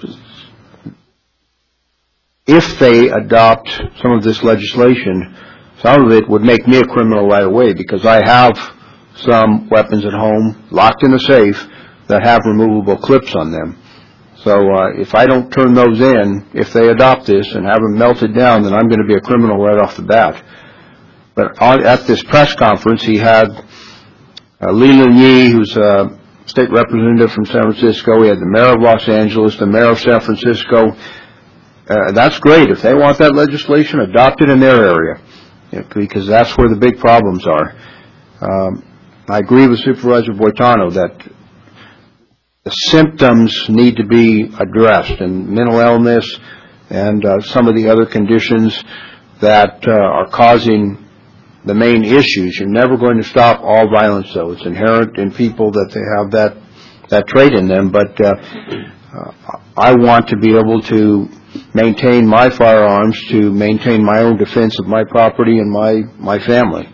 if they adopt some of this legislation, some of it would make me a criminal right away, because I have some weapons at home locked in a safe that have removable clips on them. So uh, if I don't turn those in, if they adopt this and have them melted down, then I'm going to be a criminal right off the bat. But on, at this press conference, he had uh, Leland Yee, who's a state representative from San Francisco. He had the mayor of Los Angeles, the mayor of San Francisco. Uh, that's great. If they want that legislation, adopt it in their area, because that's where the big problems are. Um, I agree with Supervisor Boitano that the symptoms need to be addressed, and mental illness and uh, some of the other conditions that uh, are causing the main issues. You're never going to stop all violence, though. It's inherent in people that they have that that trait in them, but uh, uh, I want to be able to maintain my firearms, to maintain my own defense of my property and my, my family.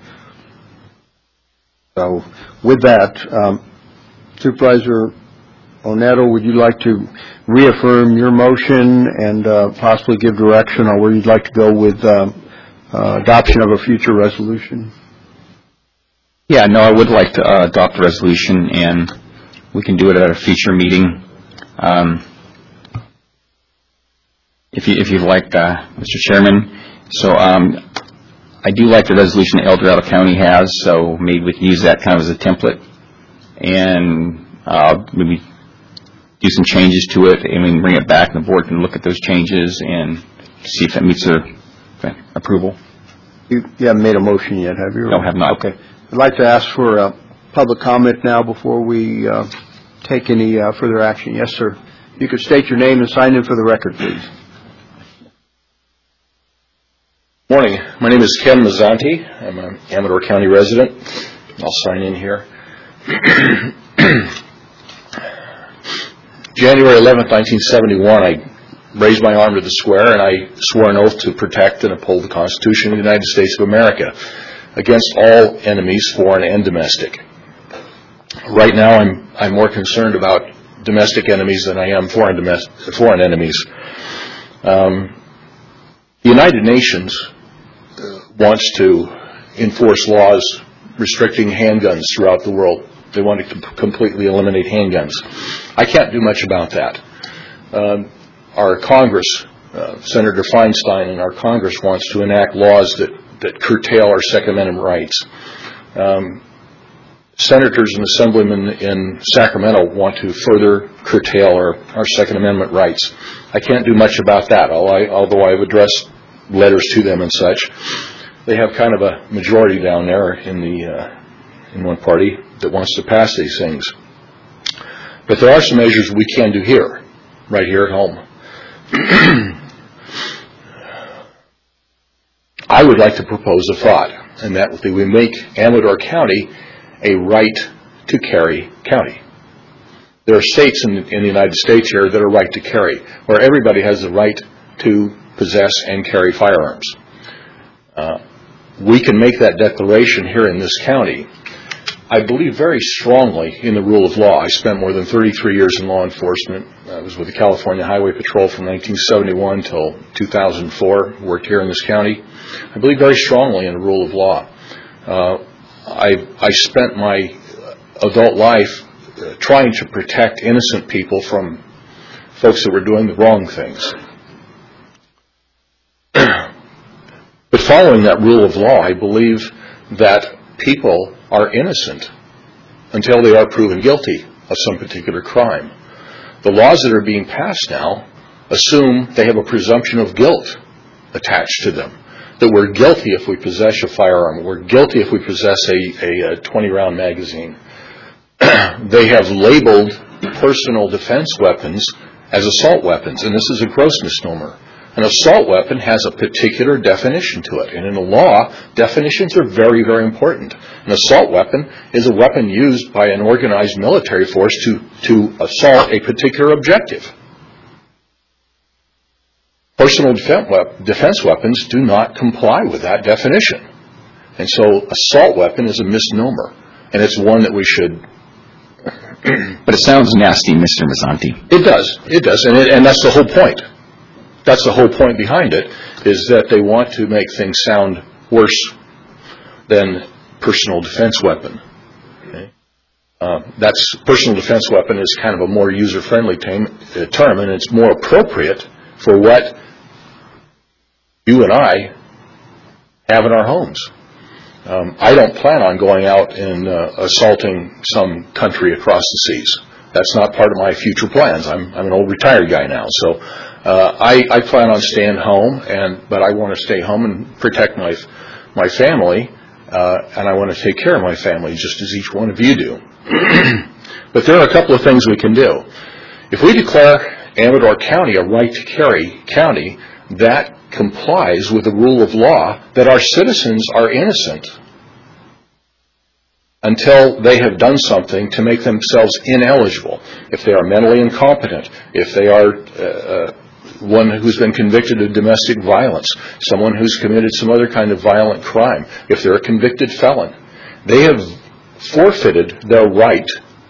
So with that, um, Supervisor Onetto, would you like to reaffirm your motion and uh, possibly give direction on where you'd like to go with uh, uh, adoption of a future resolution? Yeah, no, I would like to uh, adopt the resolution, and we can do it at a future meeting. Um, if you if you'd like, uh, Mister Chairman. So um, I do like the resolution El Dorado County has, so maybe we can use that kind of as a template, and uh, maybe do some changes to it, and we can bring it back, and the board can look at those changes and see if it meets their approval. You, you haven't made a motion yet, have you? No, have not. Okay. I'd like to ask for a public comment now before we uh, take any uh, further action. Yes, sir. You could state your name and sign in for the record, please. Morning. My name is Ken Mazzanti. I'm an Amador County resident. I'll sign in here. January eleventh, nineteen seventy-one, I raised my arm to the square and I swore an oath to protect and uphold the Constitution of the United States of America against all enemies, foreign and domestic. Right now, I'm I'm more concerned about domestic enemies than I am foreign domestic, foreign enemies. Um, the United Nations uh, wants to enforce laws restricting handguns throughout the world. They want to com- completely eliminate handguns. I can't do much about that. Um, our Congress, uh, Senator Feinstein and our Congress wants to enact laws that, that curtail our Second Amendment rights. Um, senators and assemblymen in Sacramento want to further curtail our, our Second Amendment rights. I can't do much about that, although I've addressed letters to them and such. They have kind of a majority down there in the uh, in one party that wants to pass these things. But there are some measures we can do here, right here at home. I would like to propose a thought, and that we make Amador County a right to carry county. There are states in, in the United States here that are right to carry, where everybody has the right to possess and carry firearms. Uh, we can make that declaration here in this county. I believe very strongly in the rule of law. I spent more than thirty-three years in law enforcement. I was with the California Highway Patrol from nineteen seventy-one till two thousand four, worked here in this county. I believe very strongly in the rule of law. Uh, I, I spent my adult life uh, trying to protect innocent people from folks that were doing the wrong things. But following that rule of law, I believe that people are innocent until they are proven guilty of some particular crime. The laws that are being passed now assume they have a presumption of guilt attached to them. that we're guilty if we possess a firearm. We're guilty if we possess a, a twenty-round magazine. They have labeled personal defense weapons as assault weapons, and this is a gross misnomer. An assault weapon has a particular definition to it, and in the law, definitions are very, very important. An assault weapon is a weapon used by an organized military force to, to assault a particular objective. Personal defense weapons do not comply with that definition. And so assault weapon is a misnomer, and it's one that we should... But it sounds nasty, Mister Mazzanti. It does. It does, and, it, and that's the whole point. That's the whole point behind it, is that they want to make things sound worse than personal defense weapon. Okay? Uh, that's personal defense weapon is kind of a more user-friendly term, uh, term, and it's more appropriate for what you and I have in our homes. Um, I don't plan on going out and uh, assaulting some country across the seas. That's not part of my future plans. I'm, I'm an old retired guy now, so uh, I, I plan on staying home, and but I want to stay home and protect my my family, uh, and I want to take care of my family just as each one of you do. But there are a couple of things we can do. If we declare Amador County a right to carry county, that complies with the rule of law that our citizens are innocent until they have done something to make themselves ineligible. If they are mentally incompetent, if they are uh, one who's been convicted of domestic violence, someone who's committed some other kind of violent crime, if they're a convicted felon, they have forfeited their right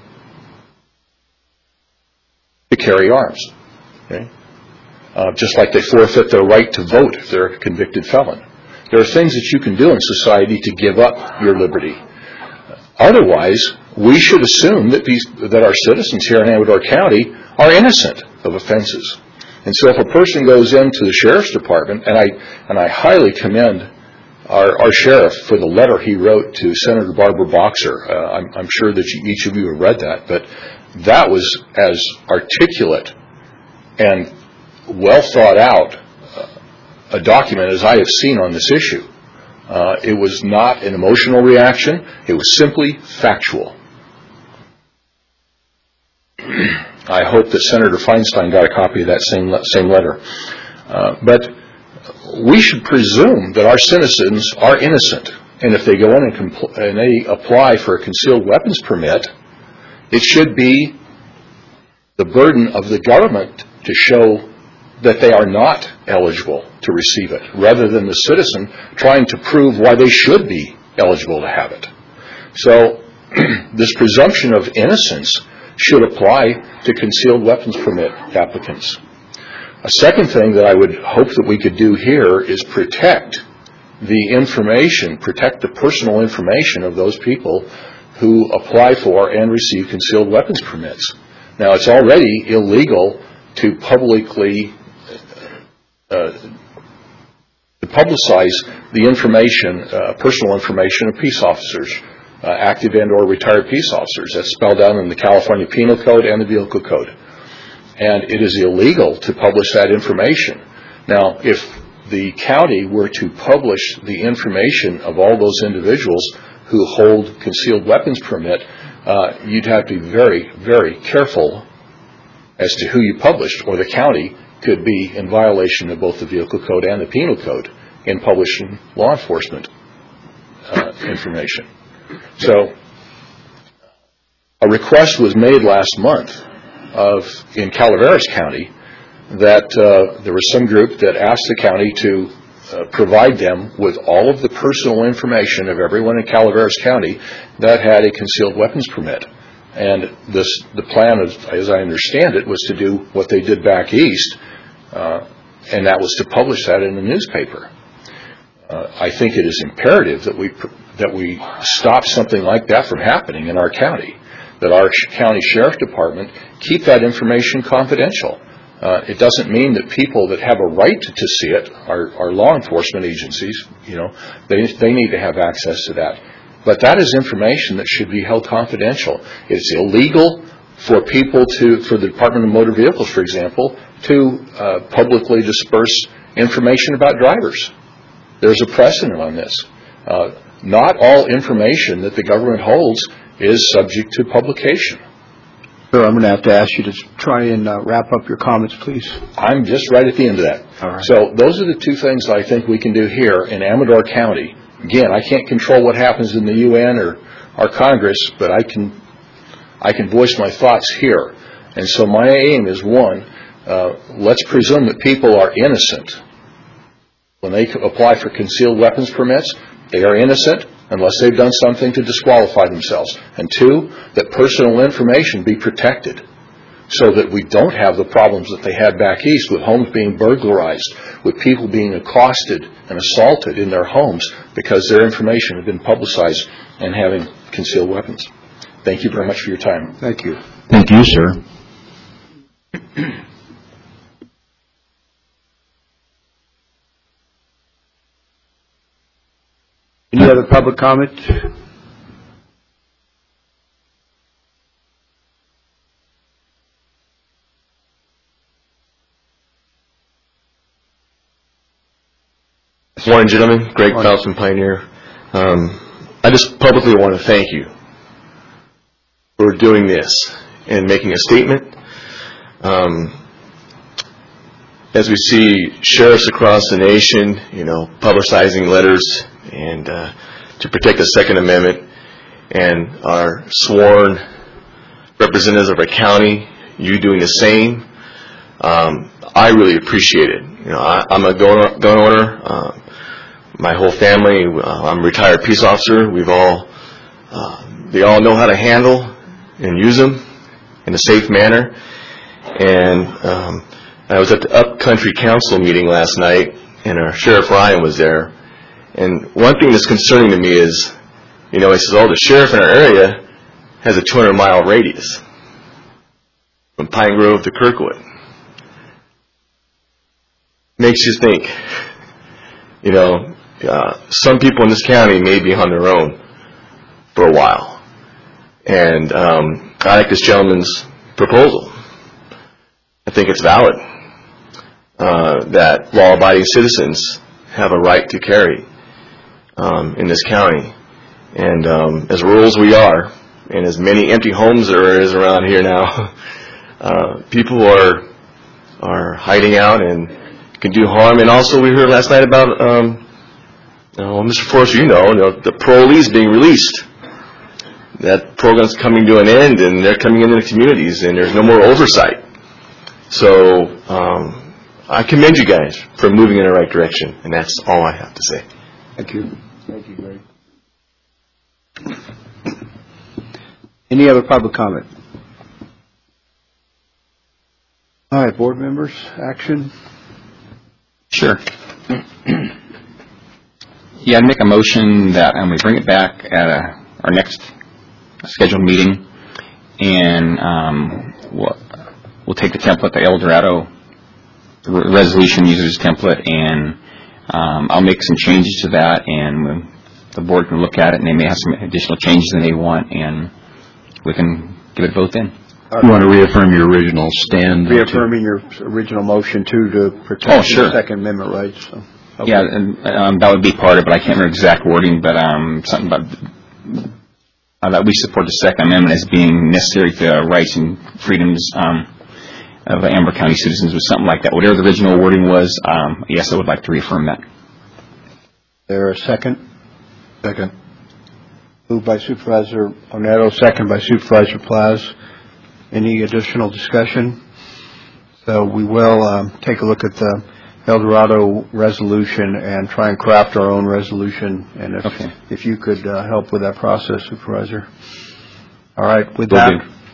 to carry arms. Okay? Uh, just like they forfeit their right to vote if they're a convicted felon. There are things that you can do in society to give up your liberty. Otherwise, we should assume that these that our citizens here in Amador County are innocent of offenses. And so if a person goes into the sheriff's department, and I and I highly commend our, our sheriff for the letter he wrote to Senator Barbara Boxer. Uh, I'm, I'm sure that you, each of you have read that, but that was as articulate and well thought out uh, a document as I have seen on this issue. Uh, it was not an emotional reaction. It was simply factual. I hope that Senator Feinstein got a copy of that same same letter. Uh, but we should presume that our citizens are innocent, and if they go in and, compl- and they apply for a concealed weapons permit, it should be the burden of the government to show that they are not eligible to receive it, rather than the citizen trying to prove why they should be eligible to have it. So this presumption of innocence should apply to concealed weapons permit applicants. A second thing that I would hope that we could do here is protect the information, protect the personal information of those people who apply for and receive concealed weapons permits. Now, it's already illegal to publicly uh, to publicize the information, uh, personal information of peace officers, uh, active and or retired peace officers. That's spelled out in the California Penal Code and the Vehicle Code. And it is illegal to publish that information. Now, if the county were to publish the information of all those individuals who hold concealed weapons permit, uh, you'd have to be very, very careful as to who you published, or the county could be in violation of both the Vehicle Code and the Penal Code in publishing law enforcement uh, information. So, a request was made last month of in Calaveras County that uh, there was some group that asked the county to uh, provide them with all of the personal information of everyone in Calaveras County that had a concealed weapons permit. And this, the plan, as, as I understand it, was to do what they did back east, uh, and that was to publish that in the newspaper. Uh, I think it is imperative that we that we stop something like that from happening in our county, that our county sheriff department keep that information confidential. Uh, it doesn't mean that people that have a right to, to see it, our, our law enforcement agencies, you know, they they need to have access to that. But that is information that should be held confidential. It's illegal for people to, for the Department of Motor Vehicles, for example, to uh, publicly disperse information about drivers. there's a precedent on this. Uh, not all information that the government holds is subject to publication. Sir, I'm going to have to ask you to try and uh, wrap up your comments, please. I'm just right at the end of that. All right. So those are the two things that I think we can do here in Amador County. Again, I can't control what happens in the U N or our Congress, but I can I can voice my thoughts here. And so my aim is, one, uh, let's presume that people are innocent. When they apply for concealed weapons permits, they are innocent unless they've done something to disqualify themselves. And two, that personal information be protected so that we don't have the problems that they had back east with homes being burglarized, with people being accosted and assaulted in their homes because their information had been publicized and having concealed weapons. Thank you very much for your time. Thank you. Thank you, sir. Any other public comment? Morning, gentlemen. Greg Faustman, Pioneer. Um, I just publicly want to thank you for doing this and making a statement. Um, as we see sheriffs across the nation, you know, publicizing letters and uh, to protect the Second Amendment, and our sworn representatives of our county, you doing the same, um, I really appreciate it. You know, I, I'm a gun, gun owner. Uh, my whole family, uh, I'm a retired peace officer. We've all, uh, they all know how to handle and use them in a safe manner. And um, I was at the Upcountry Council meeting last night, and our Sheriff Ryan was there. And one thing that's concerning to me is, you know, he says, oh, the sheriff in our area has a two hundred mile radius from Pine Grove to Kirkwood. Makes you think, you know, uh, some people in this county may be on their own for a while. And um, I like this gentleman's proposal. I think it's valid uh, that law-abiding citizens have a right to carry um, in this county. And um, as rural as we are, and as many empty homes there is around here now, uh, people are are hiding out and can do harm. And also, we heard last night about, um, oh, Mister Forrester, you know, you know, the parolees being released. That program's coming to an end, and they're coming into the communities, and there's no more oversight. So um, I commend you guys for moving in the right direction, and that's all I have to say. Thank you. Thank you, Greg. Any other public comment? All right, board members, action. Sure. Yeah, I'd make a motion that um, we bring it back at a, our next scheduled meeting, and um, we'll, we'll take the template, the El Dorado re- resolution users template, and um, I'll make some changes to that, and the board can look at it, and they may have some additional changes that they want, and we can give it a vote then. You want to reaffirm your original stand? Reaffirming your original motion, too, to protect Oh, sure. the Second Amendment rights. So. Okay. Yeah, and um, that would be part of it, but I can't remember exact wording, but um, something about uh, that we support the Second Amendment as being necessary to rights and freedoms um, of Amber County citizens, or something like that. Whatever the original wording was, um, yes, I would like to reaffirm that. There a second? Second. Moved by Supervisor Onetto, second by Supervisor Plaz. Any additional discussion? So we will um, take a look at the El Dorado resolution and try and craft our own resolution. And if, okay. if you could uh, help with that process, Supervisor. All right. With Will that,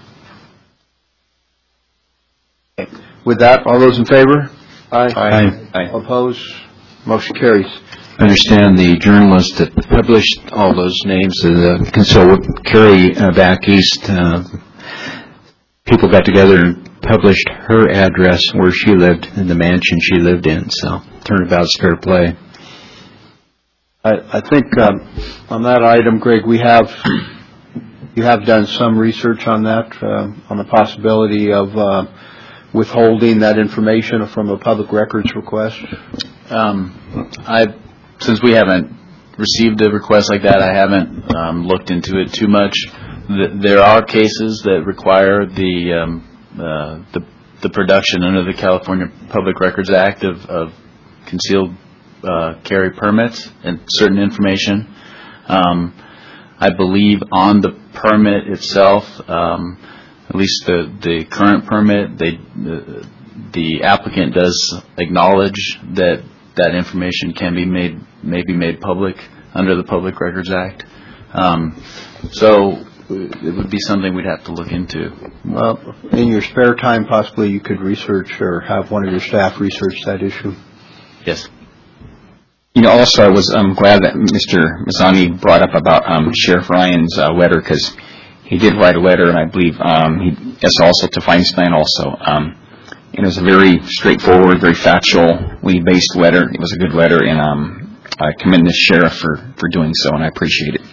do. with that, all those in favor? Aye. Aye. Aye. Opposed? Motion carries. I understand the journalist that published all those names of the Consul Carrie uh, back east, uh, people got together and published her address where she lived in the mansion she lived in, so turnabout's fair play. I, I think um, on that item, Greg, we have, you have done some research on that, uh, on the possibility of uh, withholding that information from a public records request. Um, I've since we haven't received a request like that, I haven't um, looked into it too much. Th- There are cases that require the, um, uh, the the production under the California Public Records Act of, of concealed uh, carry permits and certain information. Um, I believe on the permit itself, um, at least the, the current permit, they, the, the applicant does acknowledge that that information can be made, may be made public under the Public Records Act. Um, so it would be something we'd have to look into. Well, in your spare time, possibly you could research or have one of your staff research that issue. Yes. You know, also, I was um, glad that Mister Mazzani brought up about um, Sheriff Ryan's uh, letter, because he did write a letter, and I believe um, he, that's also to Finance Plan also. Um, and it was a very straightforward, very factually based letter. It was a good letter, and um, I commend the sheriff for, for doing so, and I appreciate it.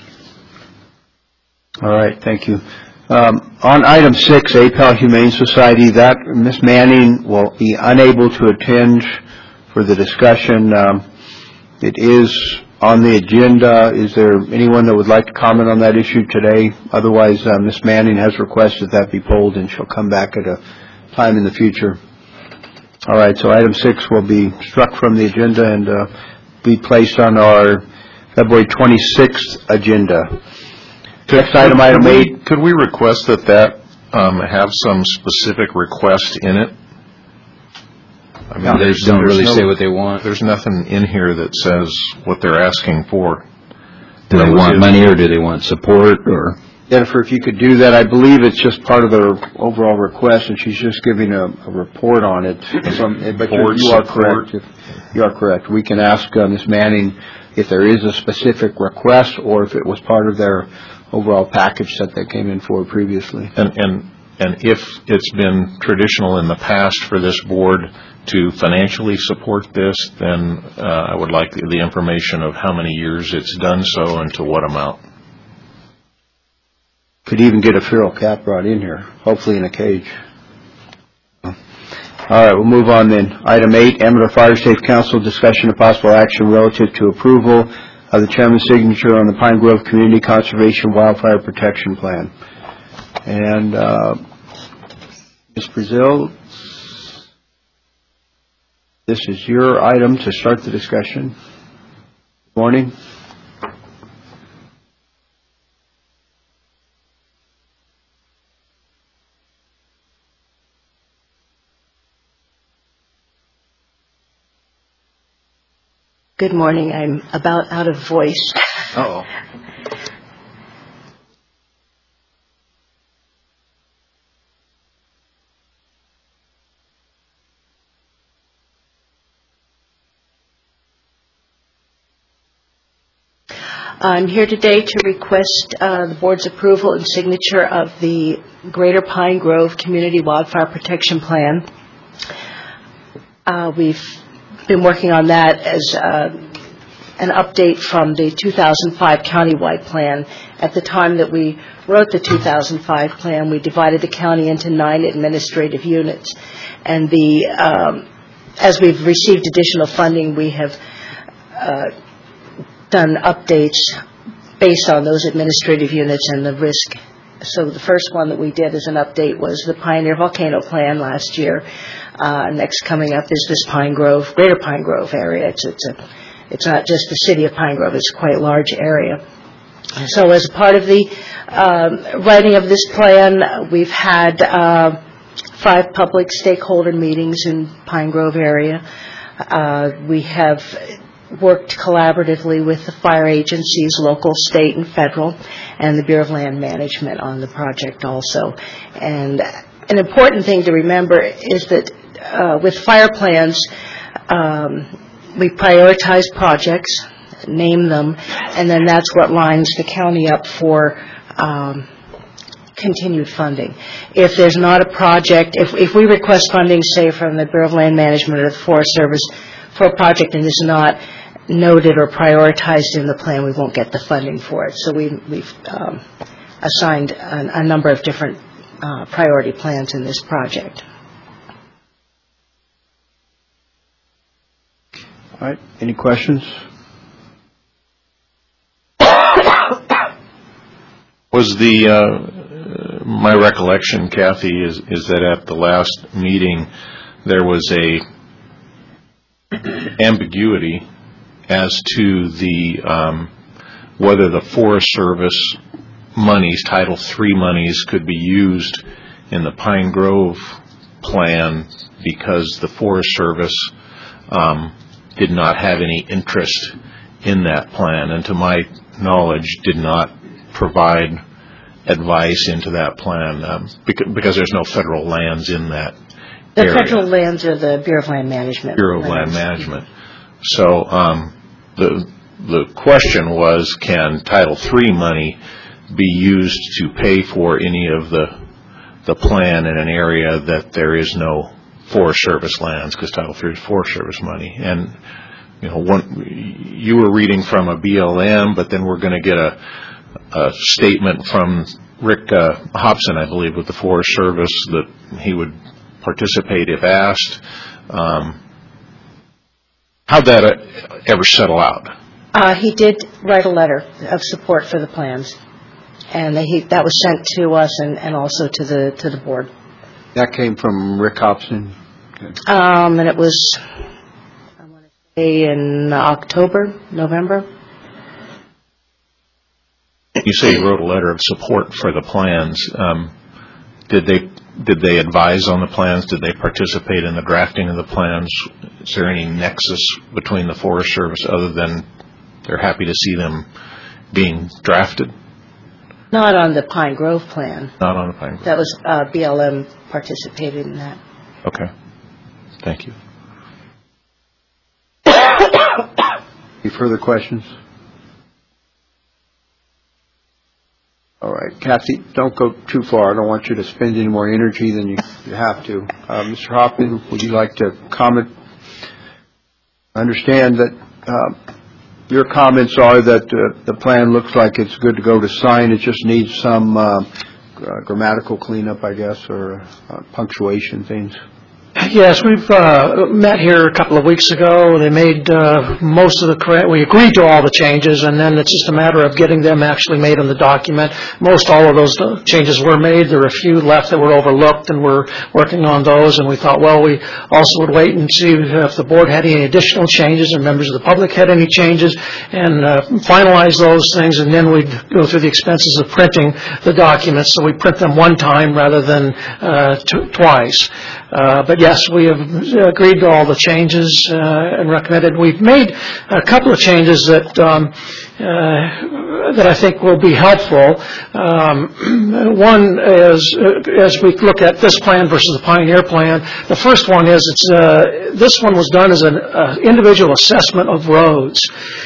All right, thank you. Um, on item six, A P A L Humane Society, that Miz Manning will be unable to attend for the discussion. Um, it is on the agenda. Is there anyone that would like to comment on that issue today? Otherwise, uh, Miz Manning has requested that be pulled, and she'll come back at a time in the future. All right, so item six will be struck from the agenda and uh, be placed on our February twenty-sixth agenda. Next item, item Could we- eight. Could we request that that um, have some specific request in it? I mean, They there's- don't there's really no- say what they want. There's nothing in here that says what they're asking for. Do they want money or do they want support or? Jennifer, if you could do that, I believe it's just part of their overall request, and she's just giving a, a report on it. From, but you, Board you are support. correct. If, you are correct. We can ask uh, Miz Manning if there is a specific request or if it was part of their overall package that they came in for previously. And, and, and if it's been traditional in the past for this board to financially support this, then uh, I would like the, the information of how many years it's done so and to what amount. Could even get a feral cat brought in here, hopefully in a cage. All right, we'll move on then. Item eight, Amador Fire Safe Council, discussion of possible action relative to approval of the chairman's signature on the Pine Grove Community Conservation Wildfire Protection Plan. And uh, Miz Brazil, this is your item to start the discussion. Good morning. Good morning. I'm about out of voice. Uh-oh. I'm here today to request uh, the board's approval and signature of the Greater Pine Grove Community Wildfire Protection Plan. Uh, we've been working on that as uh, an update from the two thousand five countywide plan. At the time that we wrote the two thousand five plan, we divided the county into nine administrative units. And the um, as we've received additional funding, we have uh, done updates based on those administrative units and the risk. So the first one that we did as an update was the Pioneer Volcano Plan last year. Uh, next coming up is this Pine Grove, Greater Pine Grove area. It's, it's, a, it's not just the city of Pine Grove, it's a quite large area. So as a part of the um, writing of this plan, we've had uh, five public stakeholder meetings in Pine Grove area. Uh, we have worked collaboratively with the fire agencies, local, state, and federal, and the Bureau of Land Management on the project also. And an important thing to remember is that uh, with fire plans, um, we prioritize projects, name them, and then that's what lines the county up for um, continued funding. If there's not a project, if, if we request funding, say, from the Bureau of Land Management or the Forest Service for a project and it's not noted or prioritized in the plan, we won't get the funding for it. So we, we've um, assigned a, a number of different uh, priority plans in this project. All right, any questions? Was the, uh, my recollection, Kathy, is, is that at the last meeting, there was a ambiguity as to the, um, whether the Forest Service monies, Title three monies, could be used in the Pine Grove plan because the Forest Service um, did not have any interest in that plan, and to my knowledge did not provide advice into that plan um, because, because there's no federal lands in that The area. federal lands are the Bureau of Land Management. Bureau of lands. Land Management. So um, the the question was, can Title three money be used to pay for any of the the plan in an area that there is no Forest Service lands, because Title three is Forest Service money. And you know, one, you were reading from a B L M, but then we're going to get a, a statement from Rick uh, Hobson, I believe, with the Forest Service that he would participate if asked. Um, how'd that uh, ever settle out? Uh, he did write a letter of support for the plans, and he, that was sent to us and, and also to the to the board. That came from Rick Hobson. Um, and it was, I want to say, in October, November. You say you wrote a letter of support for the plans. Um, did they did they advise on the plans? Did they participate in the drafting of the plans? Is there any nexus between the Forest Service other than they're happy to see them being drafted? Not on the Pine Grove plan. Not on the Pine Grove. That was uh, B L M participated in that. Okay. Thank you. Any further questions? All right, Kathy, don't go too far. I don't want you to spend any more energy than you, you have to. Uh, Mister Hoffman, would you like to comment? I understand that uh, your comments are that uh, the plan looks like it's good to go to sign. It just needs some uh, grammatical cleanup, I guess, or uh, punctuation things. Yes, we've uh, met here a couple of weeks ago. They made uh, most of the correct, we agreed to all the changes, and then it's just a matter of getting them actually made on the document. Most all of those changes were made. There were a few left that were overlooked, and we're working on those. And we thought, well, we also would wait and see if the board had any additional changes and members of the public had any changes, and uh, finalize those things, and then we'd go through the expenses of printing the documents. So we print them one time rather than uh, t- twice. Uh, but yes, we have agreed to all the changes uh, and recommended. We've made a couple of changes that um, uh, that I think will be helpful. Um, one is, uh, as we look at this plan versus the Pioneer plan, the first one is it's uh, this one was done as an uh, individual assessment of roads.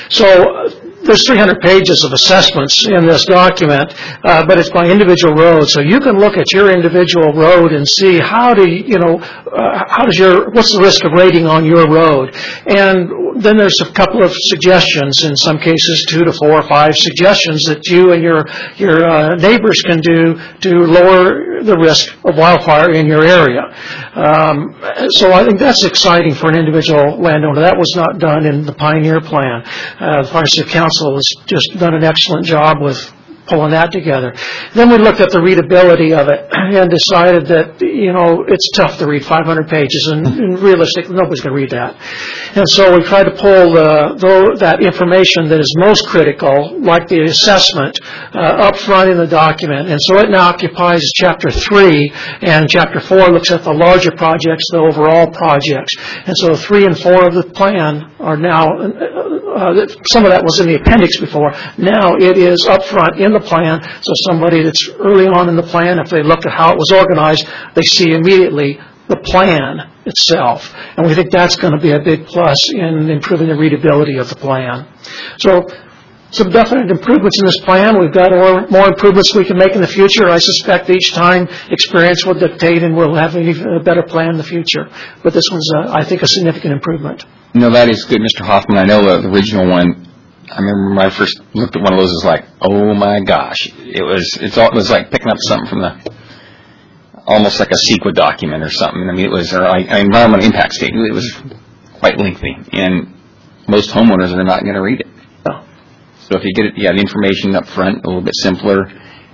So there's three hundred pages of assessments in this document, uh, but it's by individual road. So you can look at your individual road and see how do you, you know, uh, how does your, what's the risk of rating on your road? And then there's a couple of suggestions, in some cases two to four or five suggestions that you and your, your uh, neighbors can do to lower the risk of wildfire in your area. Um, so I think that's exciting for an individual landowner. That was not done in the Pioneer plan. Uh, the Forest Council has just done an excellent job with pulling that together. Then we looked at the readability of it and decided that, you know, it's tough to read five hundred pages, and, and realistically, nobody's going to read that. And so we tried to pull the, the, that information that is most critical, like the assessment, uh, up front in the document. And so it now occupies Chapter three, and Chapter four looks at the larger projects, the overall projects. And so three and four of the plan are now, uh, some of that was in the appendix before. Now it is up front in the plan, so somebody that's early on in the plan, if they look at how it was organized, they see immediately the plan itself. And we think that's going to be a big plus in improving the readability of the plan. So some definite improvements in this plan. We've got more, more improvements we can make in the future. I suspect each time experience will dictate and we'll have a better plan in the future. But this one's, uh, I think, a significant improvement. No, that is good, Mister Hoffman. I know the original one, I remember when I first looked at one of those, it was like, oh my gosh. It was, it's all, it was like picking up something from the, almost like a CEQA document or something. I mean, it was, or an environmental impact statement. It was quite lengthy, and most homeowners are not going to read it. Oh. So if you get it, yeah, the information up front, a little bit simpler,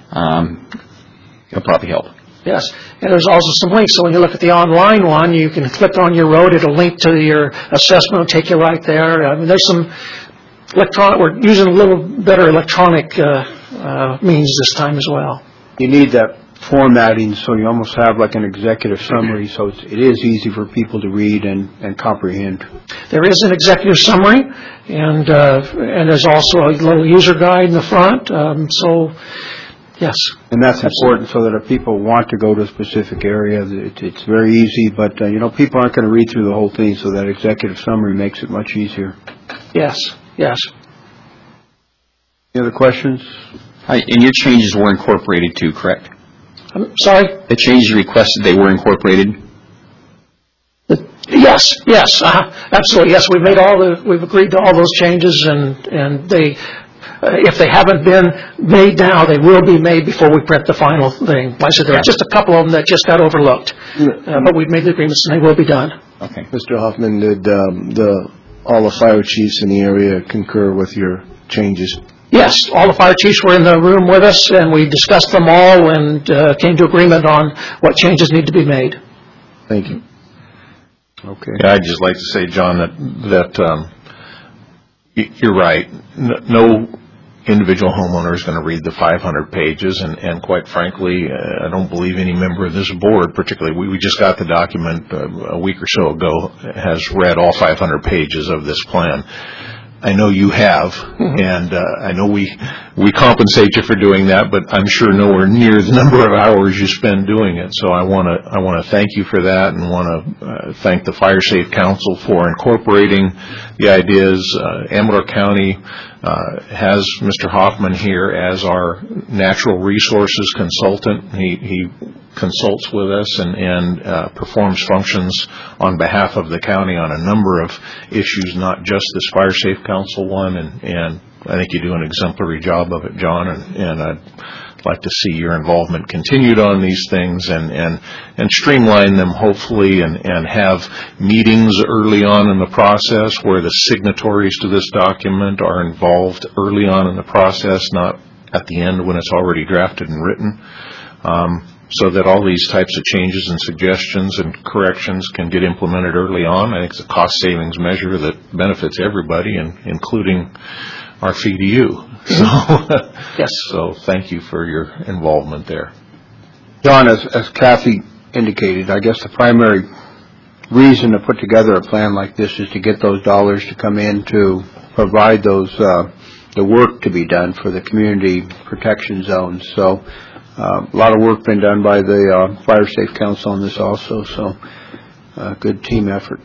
um, it'll probably help. Yes, and there's also some links, so when you look at the online one, you can click on your road, it'll link to your assessment, it'll take you right there. I mean, there's some electronic, we're using a little better electronic uh, uh, means this time as well. You need that formatting, so you almost have like an executive summary, so it's, it is easy for people to read and, and comprehend. There is an executive summary, and uh, and there's also a little user guide in the front, um, so yes. And that's important so that if people want to go to a specific area, it, it's very easy, but, uh, you know, people aren't going to read through the whole thing, so that executive summary makes it much easier. Yes, yes. Any other questions? Hi, and your changes were incorporated too, correct? I'm sorry? The changes requested, they were incorporated? Yes, yes, uh, absolutely, yes. We've made all the, we've agreed to all those changes, and, and they, uh, if they haven't been made now, they will be made before we print the final thing. Like I said, there are just a couple of them that just got overlooked, uh, but we've made the agreements and they will be done. Okay. Mister Hoffman, did um, the, all the fire chiefs in the area concur with your changes? Yes, all the fire chiefs were in the room with us, and we discussed them all and uh, came to agreement on what changes need to be made. Thank you. Okay. Yeah, I'd just like to say, John, that, that um, y- you're right. N- no individual homeowner is going to read the five hundred pages, and, and quite frankly, uh, I don't believe any member of this board, particularly, we, we just got the document uh, a week or so ago, has read all five hundred pages of this plan. I know you have, mm-hmm. and uh, I know we we compensate you for doing that, but I'm sure nowhere near the number of hours you spend doing it. So I want to I want to thank you for that, and want to uh, thank the Fire Safe Council for incorporating the ideas. Uh, Amador County uh, has Mister Hoffman here as our natural resources consultant. He he consults with us and, and uh, performs functions on behalf of the county on a number of issues, not just this Fire Safe Council one, and, and I think you do an exemplary job of it, John, and, and I'd like to see your involvement continued on these things and, and, and streamline them, hopefully, and, and have meetings early on in the process where the signatories to this document are involved early on in the process, not at the end when it's already drafted and written. Um, so that all these types of changes and suggestions and corrections can get implemented early on. I think it's a cost savings measure that benefits everybody, and including our fee to you. So, yes. So thank you for your involvement there. John, as, as Kathy indicated, I guess the primary reason to put together a plan like this is to get those dollars to come in to provide those uh, the work to be done for the community protection zones. So Uh, a lot of work been done by the uh, Fire Safe Council on this also, so uh, good team effort.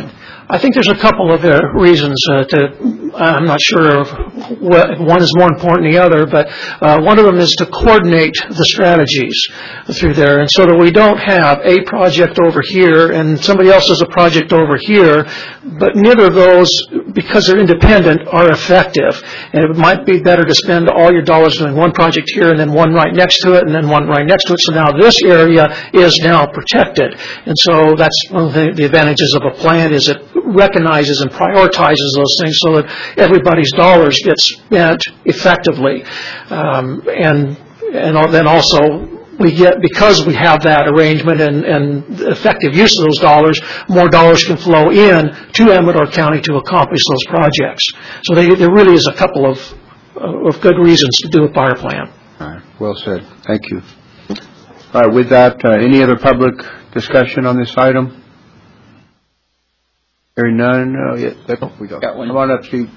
I think there's a couple of uh, reasons uh, to, I'm not sure of what, one is more important than the other, but uh, one of them is to coordinate the strategies through there, and so that we don't have a project over here and somebody else has a project over here, but neither of those, because they're independent, are effective. And it might be better to spend all your dollars doing one project here and then one right next to it and then one right next to it, so now this area is now protected. And so that's one of the, the advantages of a plan, is it recognizes and prioritizes those things so that everybody's dollars get spent effectively. Um, and and then also we get, because we have that arrangement and, and effective use of those dollars, more dollars can flow in to Amador County to accomplish those projects. So they, there really is a couple of, of good reasons to do a fire plan. All right. Well said. Thank you. All right. With that, uh, any other public discussion on this item? Hearing none. Oh, yeah, there we go. Got one. Come on up, Steve.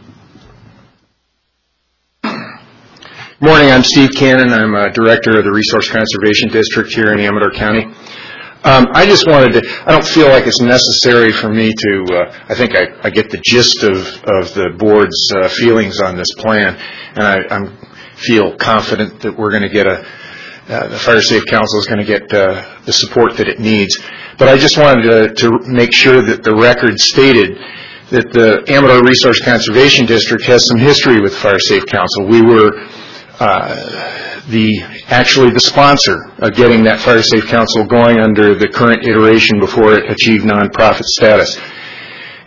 Good morning. I'm Steve Cannon. I'm a director of the Resource Conservation District here in Amador County. Um, I just wanted to, I don't feel like it's necessary for me to, uh, I think I, I get the gist of, of the board's uh, feelings on this plan, and I I'm, feel confident that we're going to get a, uh, the Fire Safe Council is going to get uh, the support that it needs. But I just wanted to, to make sure that the record stated that the Amador Resource Conservation District has some history with Fire Safe Council. We were uh, the actually the sponsor of getting that Fire Safe Council going under the current iteration before it achieved nonprofit status.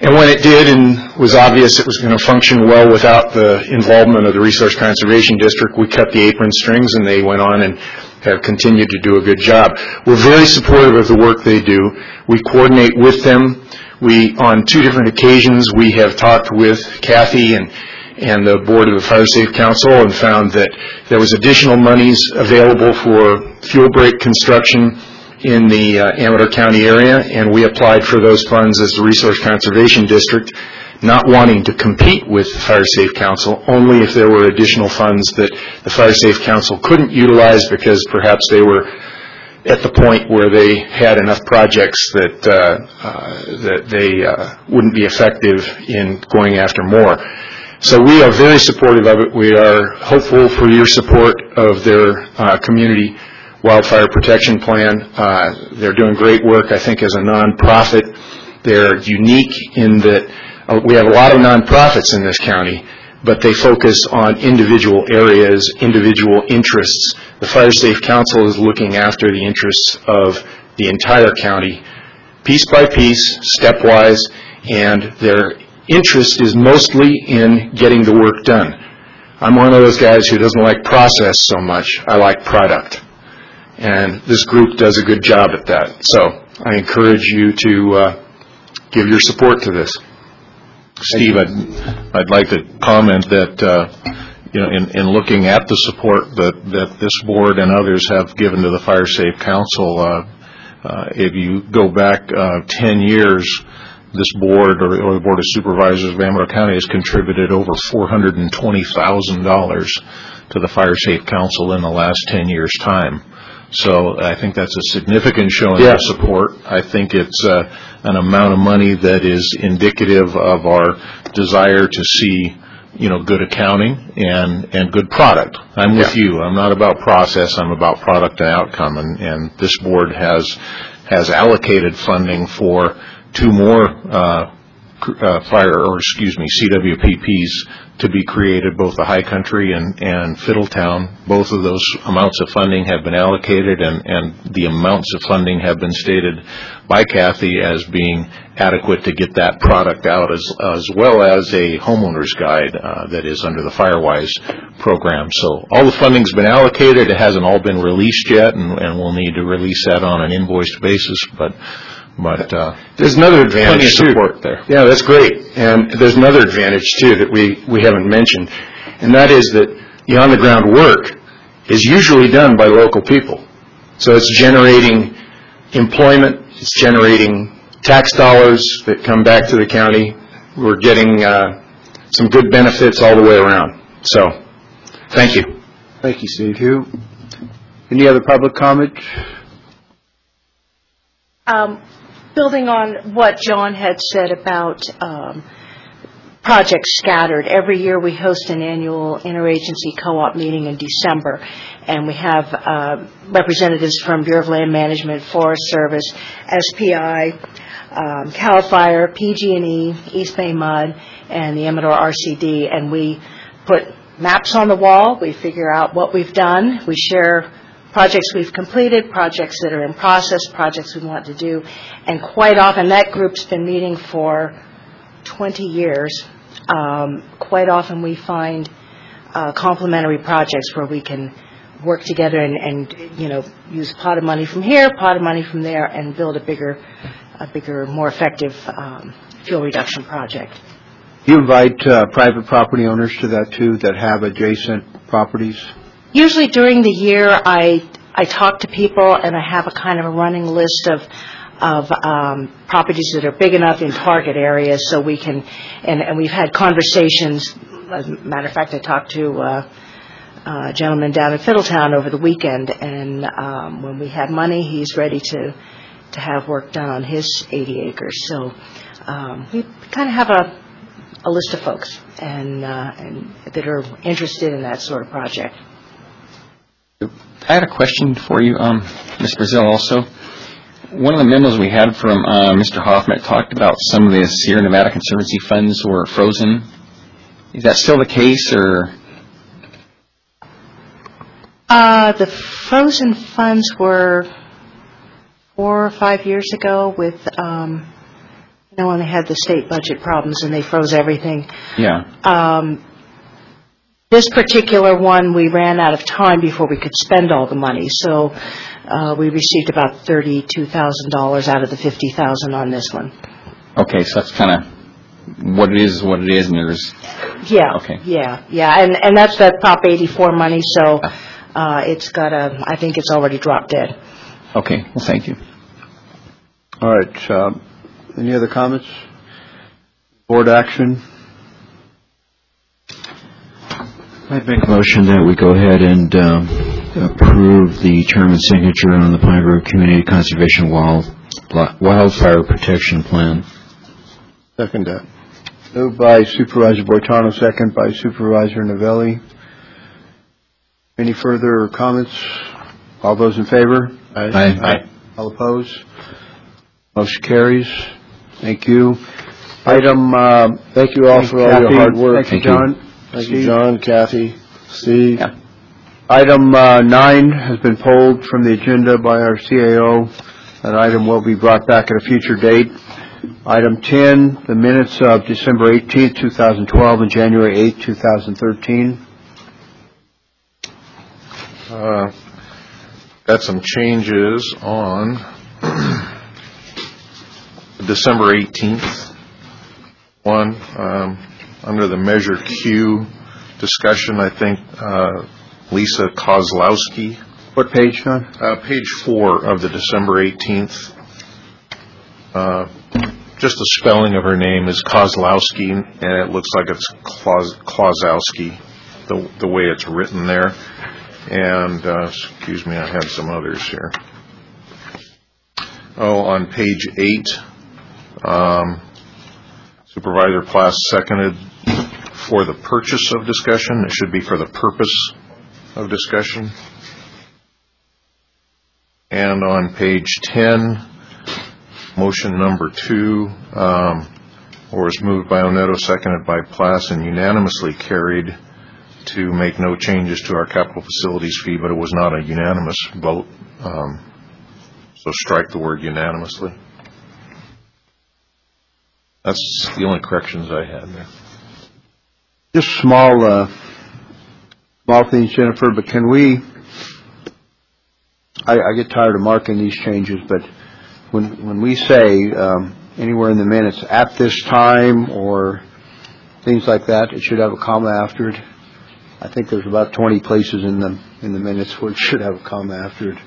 And when it did and was obvious it was going to function well without the involvement of the Resource Conservation District, we cut the apron strings and they went on and have continued to do a good job. We're very supportive of the work they do. We coordinate with them. We, on two different occasions, we have talked with Kathy and, and the board of the Fire Safe Council and found that there was additional monies available for fuel break construction in the uh, Amador County area, and we applied for those funds as the Resource Conservation District, not wanting to compete with the Fire Safe Council, only if there were additional funds that the Fire Safe Council couldn't utilize because perhaps they were at the point where they had enough projects that uh, uh, that they uh, wouldn't be effective in going after more. So we are very supportive of it. We are hopeful for your support of their uh, community wildfire protection plan. Uh, they're doing great work, I think, as a nonprofit. They're unique in that uh, we have a lot of nonprofits in this county, but they focus on individual areas, individual interests. The Fire Safe Council is looking after the interests of the entire county, piece by piece, stepwise, and their interest is mostly in getting the work done. I'm one of those guys who doesn't like process so much. I like product. And this group does a good job at that. So I encourage you to uh, give your support to this. Steve, I'd, I'd like to comment that, uh, you know, in, in looking at the support that, that this board and others have given to the Fire Safe Council, uh, uh, if you go back uh, ten years, this board or, or the Board of Supervisors of Amador County has contributed over four hundred twenty thousand dollars to the Fire Safe Council in the last ten years' time. So I think that's a significant showing yeah. of support. I think it's uh, an amount of money that is indicative of our desire to see, you know, good accounting and, and good product. I'm with yeah. you. I'm not about process. I'm about product and outcome. And, and this board has has allocated funding for two more uh, uh, fire, or excuse me, C W P Ps to be created, both the High Country and, and Fiddletown. Both of those amounts of funding have been allocated, and, and the amounts of funding have been stated by Kathy as being adequate to get that product out, as, as well as a homeowner's guide uh, that is under the Firewise program. So all the funding's been allocated. It hasn't all been released yet, and, and we'll need to release that on an invoiced basis, but But uh, there's another advantage plenty of support too. there. Yeah, that's great. And there's another advantage too that we, we haven't mentioned, and that is that the on-the-ground work is usually done by local people. So it's generating employment, it's generating tax dollars that come back to the county. We're getting uh, some good benefits all the way around. So, thank you. Thank you, Steve. Thank you. Any other public comment? Um, building on what John had said about um, projects scattered, every year we host an annual interagency co-op meeting in December, and we have uh, representatives from Bureau of Land Management, Forest Service, S P I, um, CAL FIRE, P G and E, East Bay Mud, and the Amador R C D, and we put maps on the wall, we figure out what we've done, we share projects we've completed, projects that are in process, projects we want to do, and quite often, that group's been meeting for twenty years. Um, quite often we find uh, complementary projects where we can work together and, and, you know, use a pot of money from here, pot of money from there, and build a bigger, a bigger, more effective um, fuel reduction project. You invite uh, private property owners to that too, that have adjacent properties? Usually during the year, I I talk to people and I have a kind of a running list of of um, properties that are big enough in target areas so we can, and, and we've had conversations. As a matter of fact, I talked to uh, a gentleman down in Fiddletown over the weekend, and um, when we have money, he's ready to to have work done on his eighty acres. So um, we kind of have a a list of folks and uh, and that are interested in that sort of project. I had a question for you, um, Miz Brazil, also. One of the memos we had from uh, Mister Hoffman talked about some of the Sierra Nevada Conservancy funds were frozen. Is that still the case, or? Uh, the frozen funds were four or five years ago with um, You know, when they had the state budget problems and they froze everything. Yeah. Um, This particular one, we ran out of time before we could spend all the money, so uh, we received about thirty-two thousand dollars out of the fifty thousand dollars on this one. Okay, so that's kind of what it is, what it is, and there's, Yeah. Okay. Yeah, yeah, and and that's the Prop eighty-four money, so uh, it's got a, I think it's already dropped dead. okay, well, thank you. All right, uh, any other comments? Board action? I'd make a motion that we go ahead and um, approve the chairman's signature on the Pine Grove Community Conservation Wild, Wildfire Protection Plan. Second that. Moved by Supervisor Boitano, second by Supervisor Novelli. Any further comments? All those in favor? Aye. Aye. All opposed? Motion carries. Thank you. Item, um, Thank you all for all your Kathy, hard work. Thank you, John. Thank you, Steve. John, Kathy, Steve. Yeah. Item uh, nine has been pulled from the agenda by our C A O. That item will be brought back at a future date. Item ten, the minutes of December eighteenth, two thousand twelve and January eighth, two thousand thirteen. Uh, Got some changes on December eighteenth. One, um, under the Measure Q discussion, I think uh, Lisa Kozlowski. What page, John? Uh, page four of the December eighteenth. Uh, just the spelling of her name is Kozlowski, and it looks like it's Klaus, Klausowski, the, the way it's written there. And, uh, excuse me, I had some others here. Oh, on page eight, um, Supervisor Plass seconded for the purchase of discussion. It should be for the purpose of discussion. And on page ten, motion number two, um, was moved by Oneto, seconded by Plass, and unanimously carried to make no changes to our capital facilities fee, but it was not a unanimous vote. Um, so strike the word unanimously. That's the only corrections I had there. Just small, uh, small things, Jennifer, but can we, I, I get tired of marking these changes, but when, when we say, um, anywhere in the minutes, at this time, or things like that, it should have a comma after it. I think there's about twenty places in the, in the minutes where it should have a comma after it.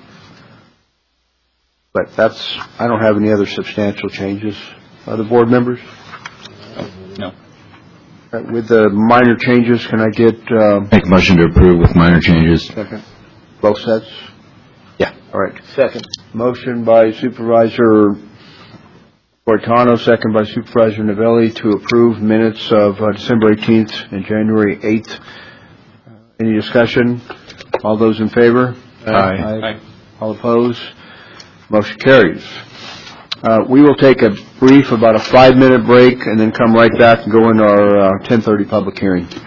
But that's, I don't have any other substantial changes. Other board members? No. Right, with the minor changes, can I get, um, Make a motion to approve with minor changes. second, both sets? Yeah. All right. Second. Motion by Supervisor Boitano, second by Supervisor Novelli to approve minutes of uh, December eighteenth and January eighth. Uh, any discussion? All those in favor? Aye. Aye. All opposed? Motion carries. Uh, we will take a brief, about a five-minute break, and then come right back and go into our uh, ten thirty public hearing.